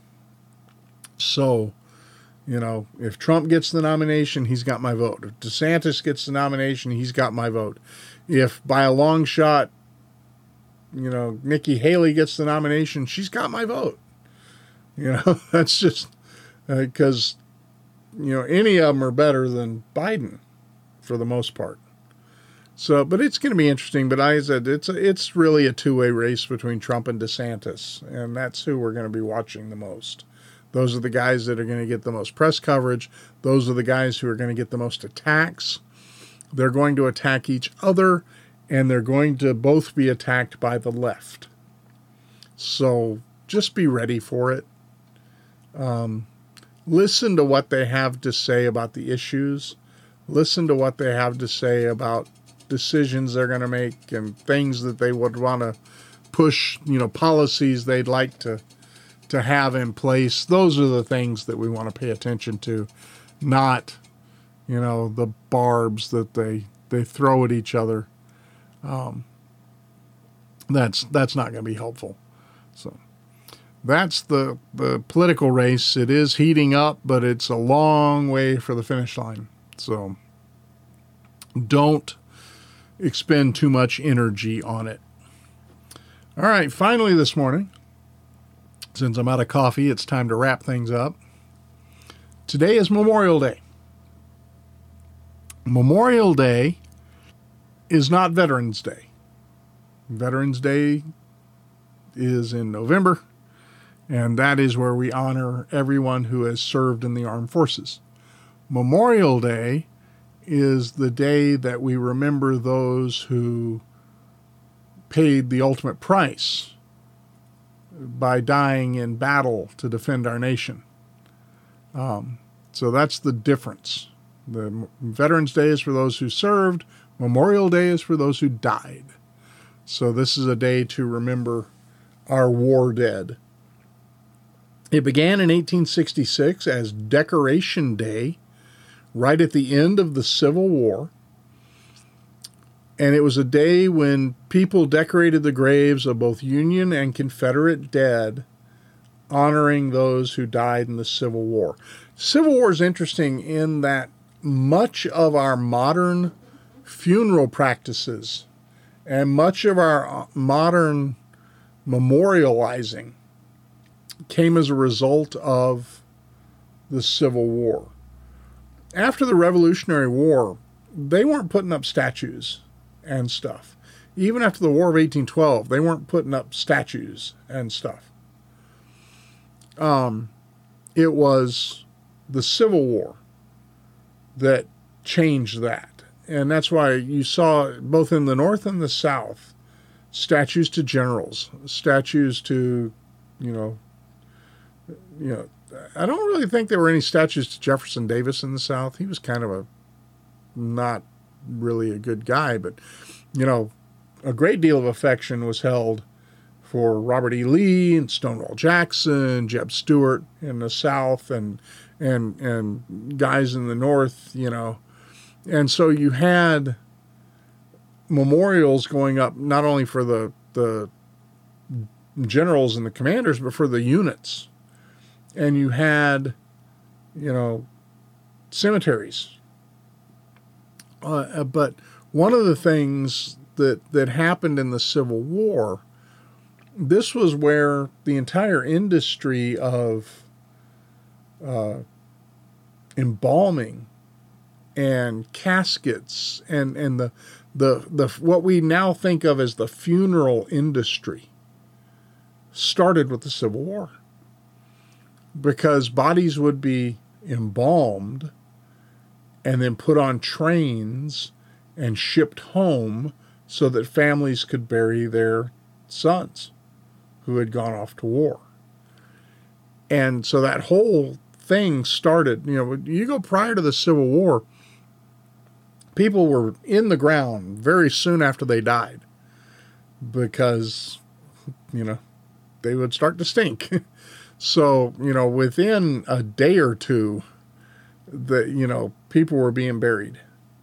So, if Trump gets the nomination, he's got my vote. If DeSantis gets the nomination, he's got my vote. If by a long shot, Nikki Haley gets the nomination, she's got my vote. That's just because, any of them are better than Biden for the most part. So, but it's going to be interesting. But I said it's really a two-way race between Trump and DeSantis, and that's who we're going to be watching the most. Those are the guys that are going to get the most press coverage. Those are the guys who are going to get the most attacks. They're going to attack each other, and they're going to both be attacked by the left. So just be ready for it. Listen to what they have to say about the issues. Listen to what they have to say about decisions they're going to make and things that they would want to push, policies they'd like to have in place. Those are the things that we want to pay attention to, not, the barbs that they throw at each other. That's not going to be helpful. So that's the political race. It is heating up, but it's a long way for the finish line. So don't expend too much energy on it. All right, finally this morning, since I'm out of coffee, it's time to wrap things up. Today is Memorial Day. Memorial Day is not Veterans Day. Veterans Day is in November, and that is where we honor everyone who has served in the armed forces. Memorial Day is the day that we remember those who paid the ultimate price by dying in battle to defend our nation. So that's the difference. The Veterans Day is for those who served. Memorial Day is for those who died. So this is a day to remember our war dead. It began in 1866 as Decoration Day, right at the end of the Civil War. And it was a day when people decorated the graves of both Union and Confederate dead, honoring those who died in the Civil War. Civil War is interesting in that much of our modern funeral practices and much of our modern memorializing came as a result of the Civil War. After the Revolutionary War, they weren't putting up statues and stuff. Even after the War of 1812, they weren't putting up statues and stuff. It was the Civil War that changed that. And that's why you saw, both in the North and the South, statues to generals, statues to, I don't really think there were any statues to Jefferson Davis in the South. He was kind of not really a good guy, but, a great deal of affection was held for Robert E. Lee and Stonewall Jackson, Jeb Stuart in the South, and guys in the North, And so you had memorials going up not only for the generals and the commanders, but for the units. And you had, cemeteries. But one of the things that happened in the Civil War, this was where the entire industry of embalming and caskets and the what we now think of as the funeral industry started with the Civil War, because bodies would be embalmed and then put on trains and shipped home so that families could bury their sons who had gone off to war. And so that whole thing started, you go prior to the Civil War, people were in the ground very soon after they died because, they would start to stink. So, within a day or two, people were being buried.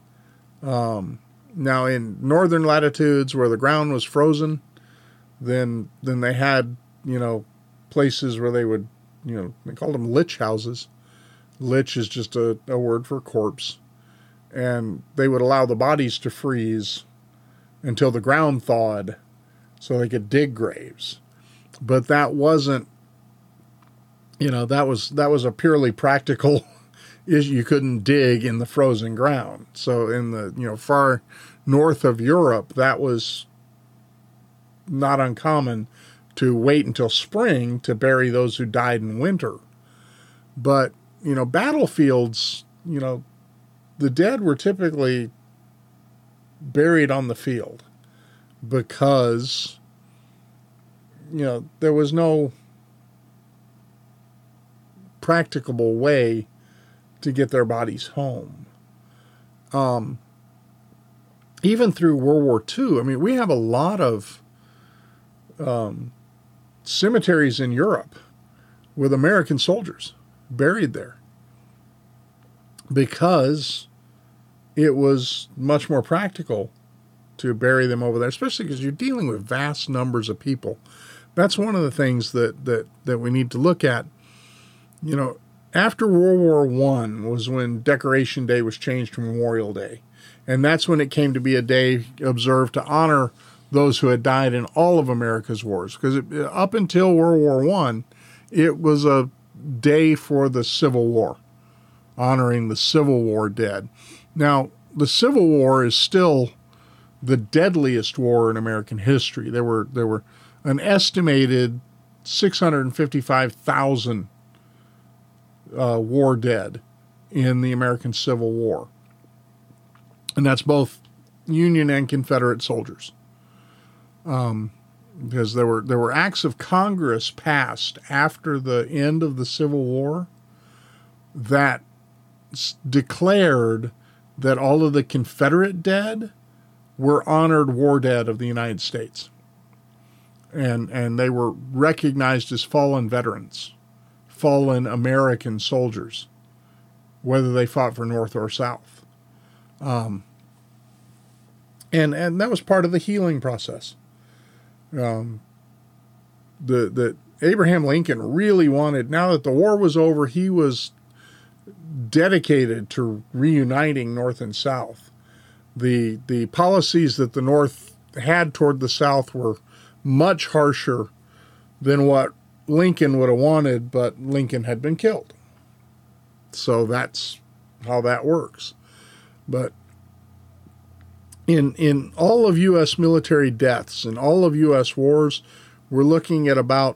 Now in northern latitudes where the ground was frozen, then they had, places where they would, they called them lich houses. Lich is just a word for corpse. And they would allow the bodies to freeze until the ground thawed so they could dig graves. But that wasn't, that was a purely practical issue. You couldn't dig in the frozen ground. So in the, far north of Europe, that was not uncommon to wait until spring to bury those who died in winter. But, battlefields, the dead were typically buried on the field because, there was no practicable way to get their bodies home. Even through World War II, we have a lot of cemeteries in Europe with American soldiers buried there because it was much more practical to bury them over there, especially because you're dealing with vast numbers of people. That's one of the things that we need to look at. After World War I was when Decoration Day was changed to Memorial Day. And that's when it came to be a day observed to honor those who had died in all of America's wars. Because up until World War I, it was a day for the Civil War, honoring the Civil War dead. Now, the Civil War is still the deadliest war in American history. There were an estimated 655,000 war dead in the American Civil War. And that's both Union and Confederate soldiers. Because there were acts of Congress passed after the end of the Civil War that declared that all of the Confederate dead were honored war dead of the United States. And they were recognized as fallen veterans, fallen American soldiers, whether they fought for North or South. And that was part of the healing process. That Abraham Lincoln really wanted, now that the war was over, he was dedicated to reuniting North and South. The policies that the North had toward the South were much harsher than what Lincoln would have wanted, but Lincoln had been killed. So that's how that works. But in all of U.S. military deaths, in all of U.S. wars, we're looking at about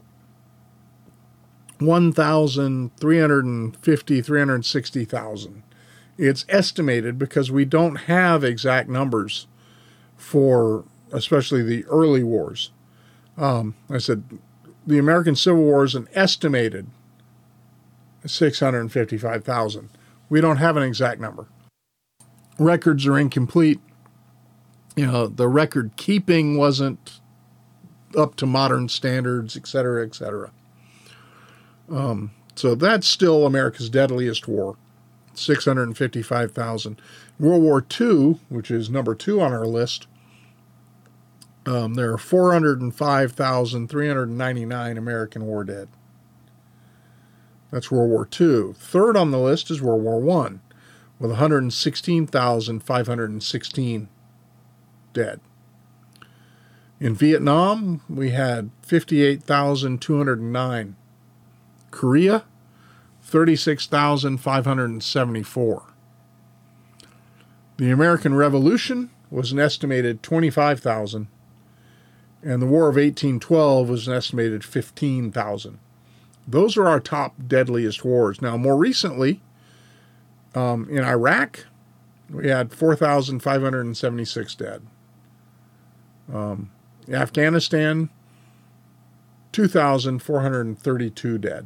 360,000. It's estimated because we don't have exact numbers for especially the early wars. I said the American Civil War is an estimated 655,000. We don't have an exact number. Records are incomplete. The record keeping wasn't up to modern standards, et cetera, et cetera. So that's still America's deadliest war, 655,000. World War II, which is number 2 on our list, there are 405,399 American war dead. That's World War II. Third on the list is World War I, with 116,516 dead. In Vietnam, we had 58,209. Korea, 36,574. The American Revolution was an estimated 25,000, and the War of 1812 was an estimated 15,000. Those are our top deadliest wars. Now, more recently, in Iraq, we had 4,576 dead. Afghanistan, 2,432 dead.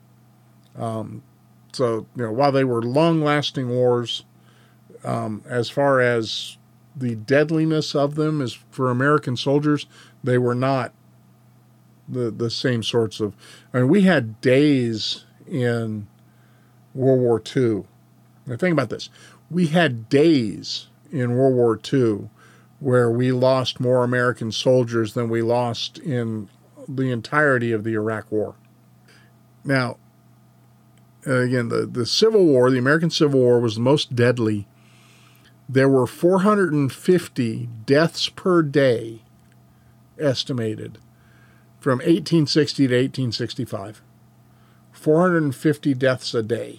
So, while they were long-lasting wars, as far as the deadliness of them is for American soldiers, they were not the same sorts of... we had days in World War II. Now, think about this. We had days in World War II where we lost more American soldiers than we lost in the entirety of the Iraq War. Now, again, the Civil War, the American Civil War, was the most deadly. There were 450 deaths per day estimated from 1860 to 1865. 450 deaths a day.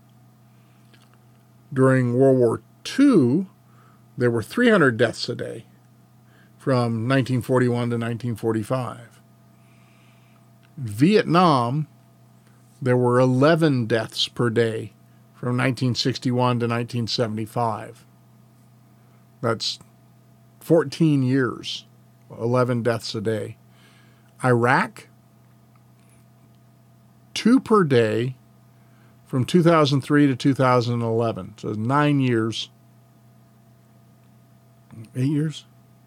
During World War II, there were 300 deaths a day from 1941 to 1945. Vietnam, there were 11 deaths per day from 1961 to 1975. That's 14 years, 11 deaths a day. Iraq, 2 per day from 2003 to 2011. So 9 years. 8 years?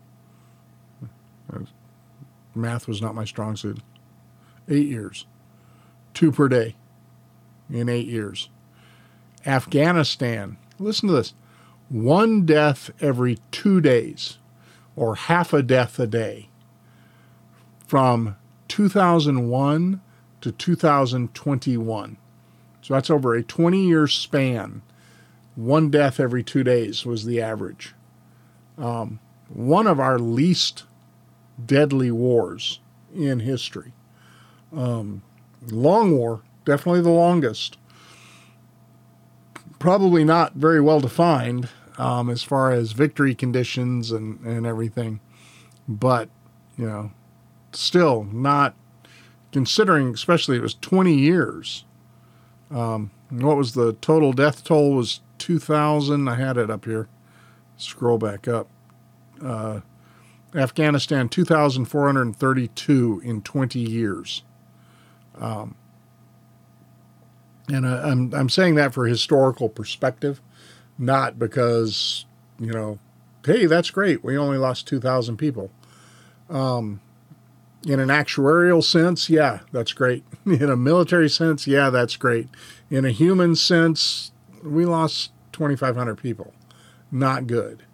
Math was not my strong suit. 8 years. 2 per day in 8 years. Afghanistan, listen to this, 1 death every 2 days, or half a death a day, from 2001 to 2021. So that's over a 20-year span. 1 death every 2 days was the average. One of our least deadly wars in history. Long war, definitely the longest. Probably not very well defined as far as victory conditions and everything. But, still not, considering especially it was 20 years. What was the total death toll was 2,000. I had it up here. Scroll back up. Afghanistan, 2,432 in 20 years. And I'm saying that for historical perspective, not because, hey, that's great. We only lost 2,000 people. In an actuarial sense, yeah, that's great. In a military sense, yeah, that's great. In a human sense, we lost 2,500 people. Not good.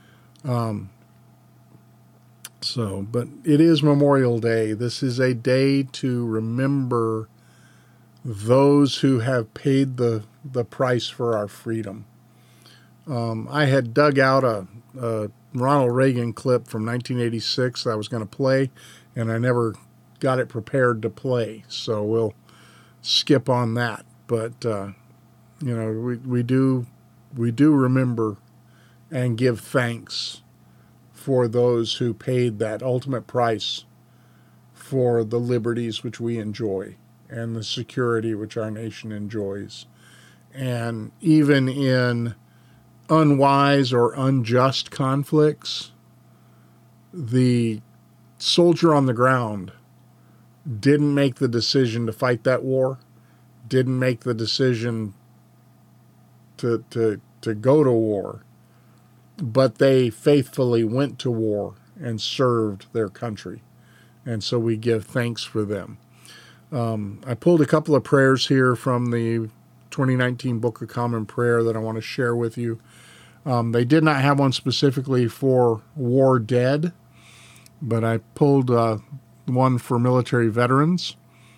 But it is Memorial Day. This is a day to remember those who have paid the price for our freedom. I had dug out a Ronald Reagan clip from 1986 that I was going to play, and I never got it prepared to play, so we'll skip on that. But we do remember and give thanks for those who paid that ultimate price for the liberties which we enjoy and the security which our nation enjoys. And even in unwise or unjust conflicts, the soldier on the ground didn't make the decision to fight that war, didn't make the decision to go to war, but they faithfully went to war and served their country. And so we give thanks for them. I pulled a couple of prayers here from the 2019 Book of Common Prayer that I want to share with you. They did not have one specifically for war dead, but I pulled one for military veterans.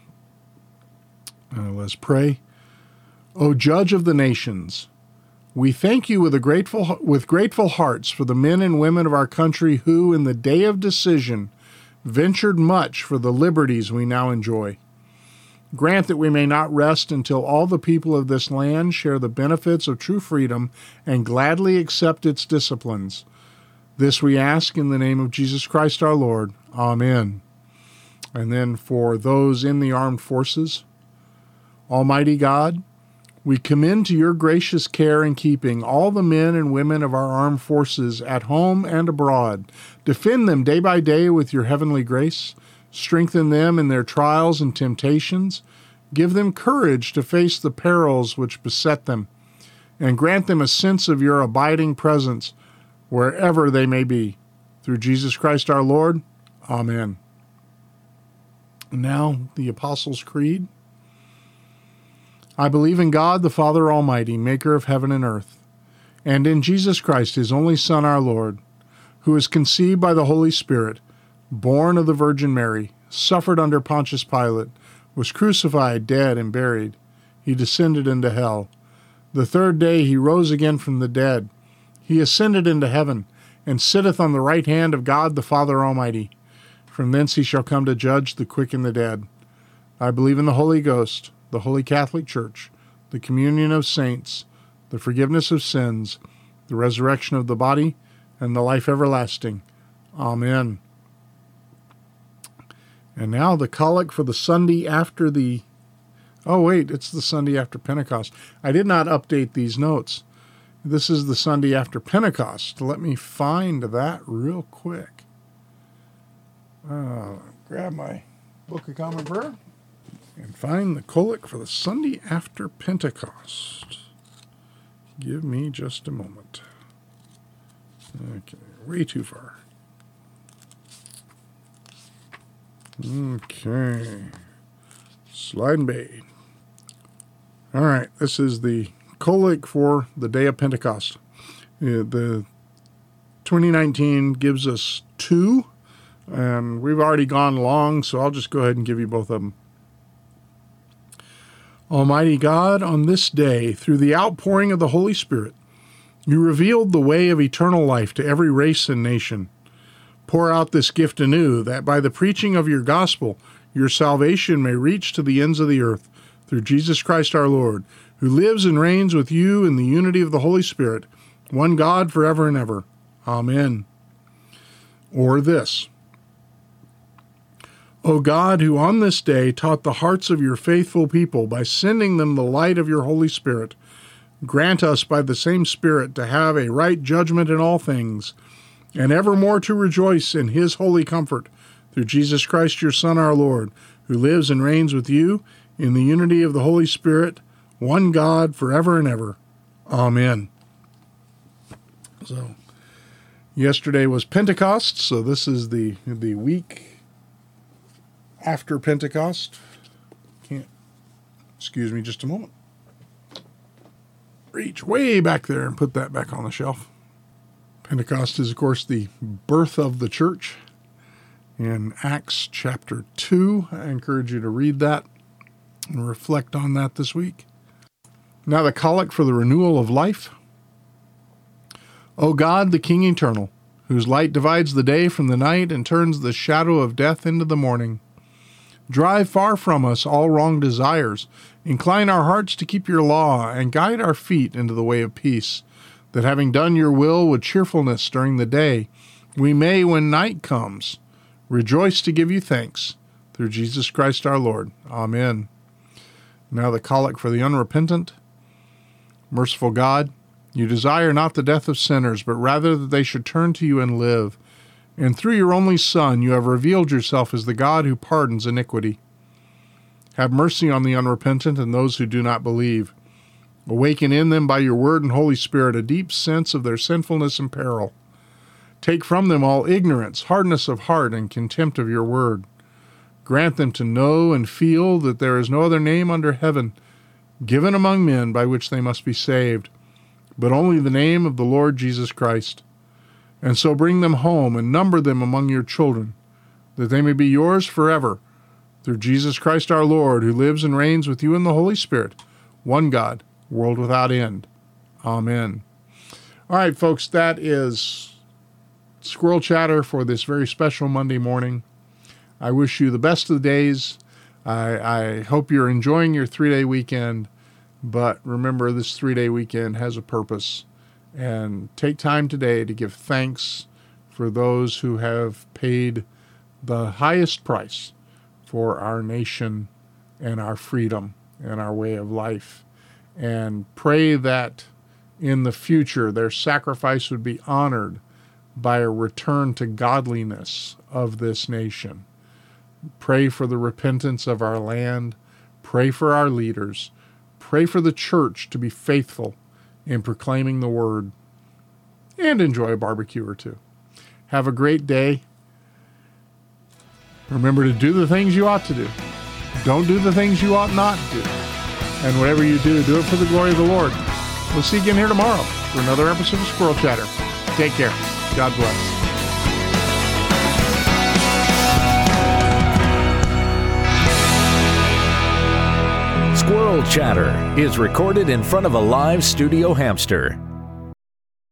Let's pray. O Judge of the nations, we thank you with grateful hearts for the men and women of our country who, in the day of decision, ventured much for the liberties we now enjoy. Grant that we may not rest until all the people of this land share the benefits of true freedom and gladly accept its disciplines. This we ask in the name of Jesus Christ our Lord. Amen. And then for those in the armed forces, Almighty God, we commend to your gracious care and keeping all the men and women of our armed forces at home and abroad. Defend them day by day with your heavenly grace. Strengthen them in their trials and temptations. Give them courage to face the perils which beset them, and grant them a sense of your abiding presence wherever they may be. Through Jesus Christ our Lord. Amen. And now, the Apostles' Creed. I believe in God, the Father Almighty, maker of heaven and earth, and in Jesus Christ, his only Son, our Lord, who was conceived by the Holy Spirit, born of the Virgin Mary, suffered under Pontius Pilate, was crucified, dead, and buried. He descended into hell. The third day he rose again from the dead. He ascended into heaven, and sitteth on the right hand of God the Father Almighty. From thence he shall come to judge the quick and the dead. I believe in the Holy Ghost, the Holy Catholic Church, the communion of saints, the forgiveness of sins, the resurrection of the body, and the life everlasting. Amen. And now the collect for the Sunday after the... Oh, wait, it's the Sunday after Pentecost. I did not update these notes. This is the Sunday after Pentecost. Let me find that real quick. Grab my Book of Common Prayer and find the collect for the Sunday after Pentecost. Give me just a moment. Okay, way too far. Okay. Slide and bait. All right, this is the collect for the day of Pentecost. The 2019 gives us 2, and we've already gone long, so I'll just go ahead and give you both of them. Almighty God, on this day, through the outpouring of the Holy Spirit, you revealed the way of eternal life to every race and nation. Pour out this gift anew, that by the preaching of your gospel, your salvation may reach to the ends of the earth, through Jesus Christ our Lord, who lives and reigns with you in the unity of the Holy Spirit, one God forever and ever. Amen. Or this. O God, who on this day taught the hearts of your faithful people by sending them the light of your Holy Spirit, grant us by the same Spirit to have a right judgment in all things, and evermore to rejoice in his holy comfort, through Jesus Christ your Son our Lord, who lives and reigns with you in the unity of the Holy Spirit, one God, forever and ever. Amen. So, yesterday was Pentecost, so this is the week after Pentecost. Excuse me just a moment. Reach way back there and put that back on the shelf. Pentecost is, of course, the birth of the church in Acts chapter 2. I encourage you to read that and reflect on that this week. Now the collect for the renewal of life. O God, the King eternal, whose light divides the day from the night and turns the shadow of death into the morning, drive far from us all wrong desires, incline our hearts to keep your law, and guide our feet into the way of peace, that having done your will with cheerfulness during the day, we may, when night comes, rejoice to give you thanks, through Jesus Christ our Lord. Amen. Now the collect for the unrepentant. Merciful God, you desire not the death of sinners, but rather that they should turn to you and live. And through your only Son, you have revealed yourself as the God who pardons iniquity. Have mercy on the unrepentant and those who do not believe. Awaken in them by your word and Holy Spirit a deep sense of their sinfulness and peril. Take from them all ignorance, hardness of heart, and contempt of your word. Grant them to know and feel that there is no other name under heaven given among men by which they must be saved, but only the name of the Lord Jesus Christ. And so bring them home and number them among your children, that they may be yours forever, through Jesus Christ our Lord, who lives and reigns with you in the Holy Spirit, one God, world without end. Amen. All right, folks, that is Squirrel Chatter for this very special Monday morning. I wish you the best of the days. I hope you're enjoying your 3-day weekend, but remember this 3-day weekend has a purpose. And take time today to give thanks for those who have paid the highest price for our nation and our freedom and our way of life. And pray that in the future their sacrifice would be honored by a return to godliness of this nation. Pray for the repentance of our land. Pray for our leaders. Pray for the church to be faithful in proclaiming the word. And enjoy a barbecue or two. Have a great day. Remember to do the things you ought to do. Don't do the things you ought not to do. And whatever you do, do it for the glory of the Lord. We'll see you again here tomorrow for another episode of Squirrel Chatter. Take care. God bless. Squirrel Chatter is recorded in front of a live studio hamster.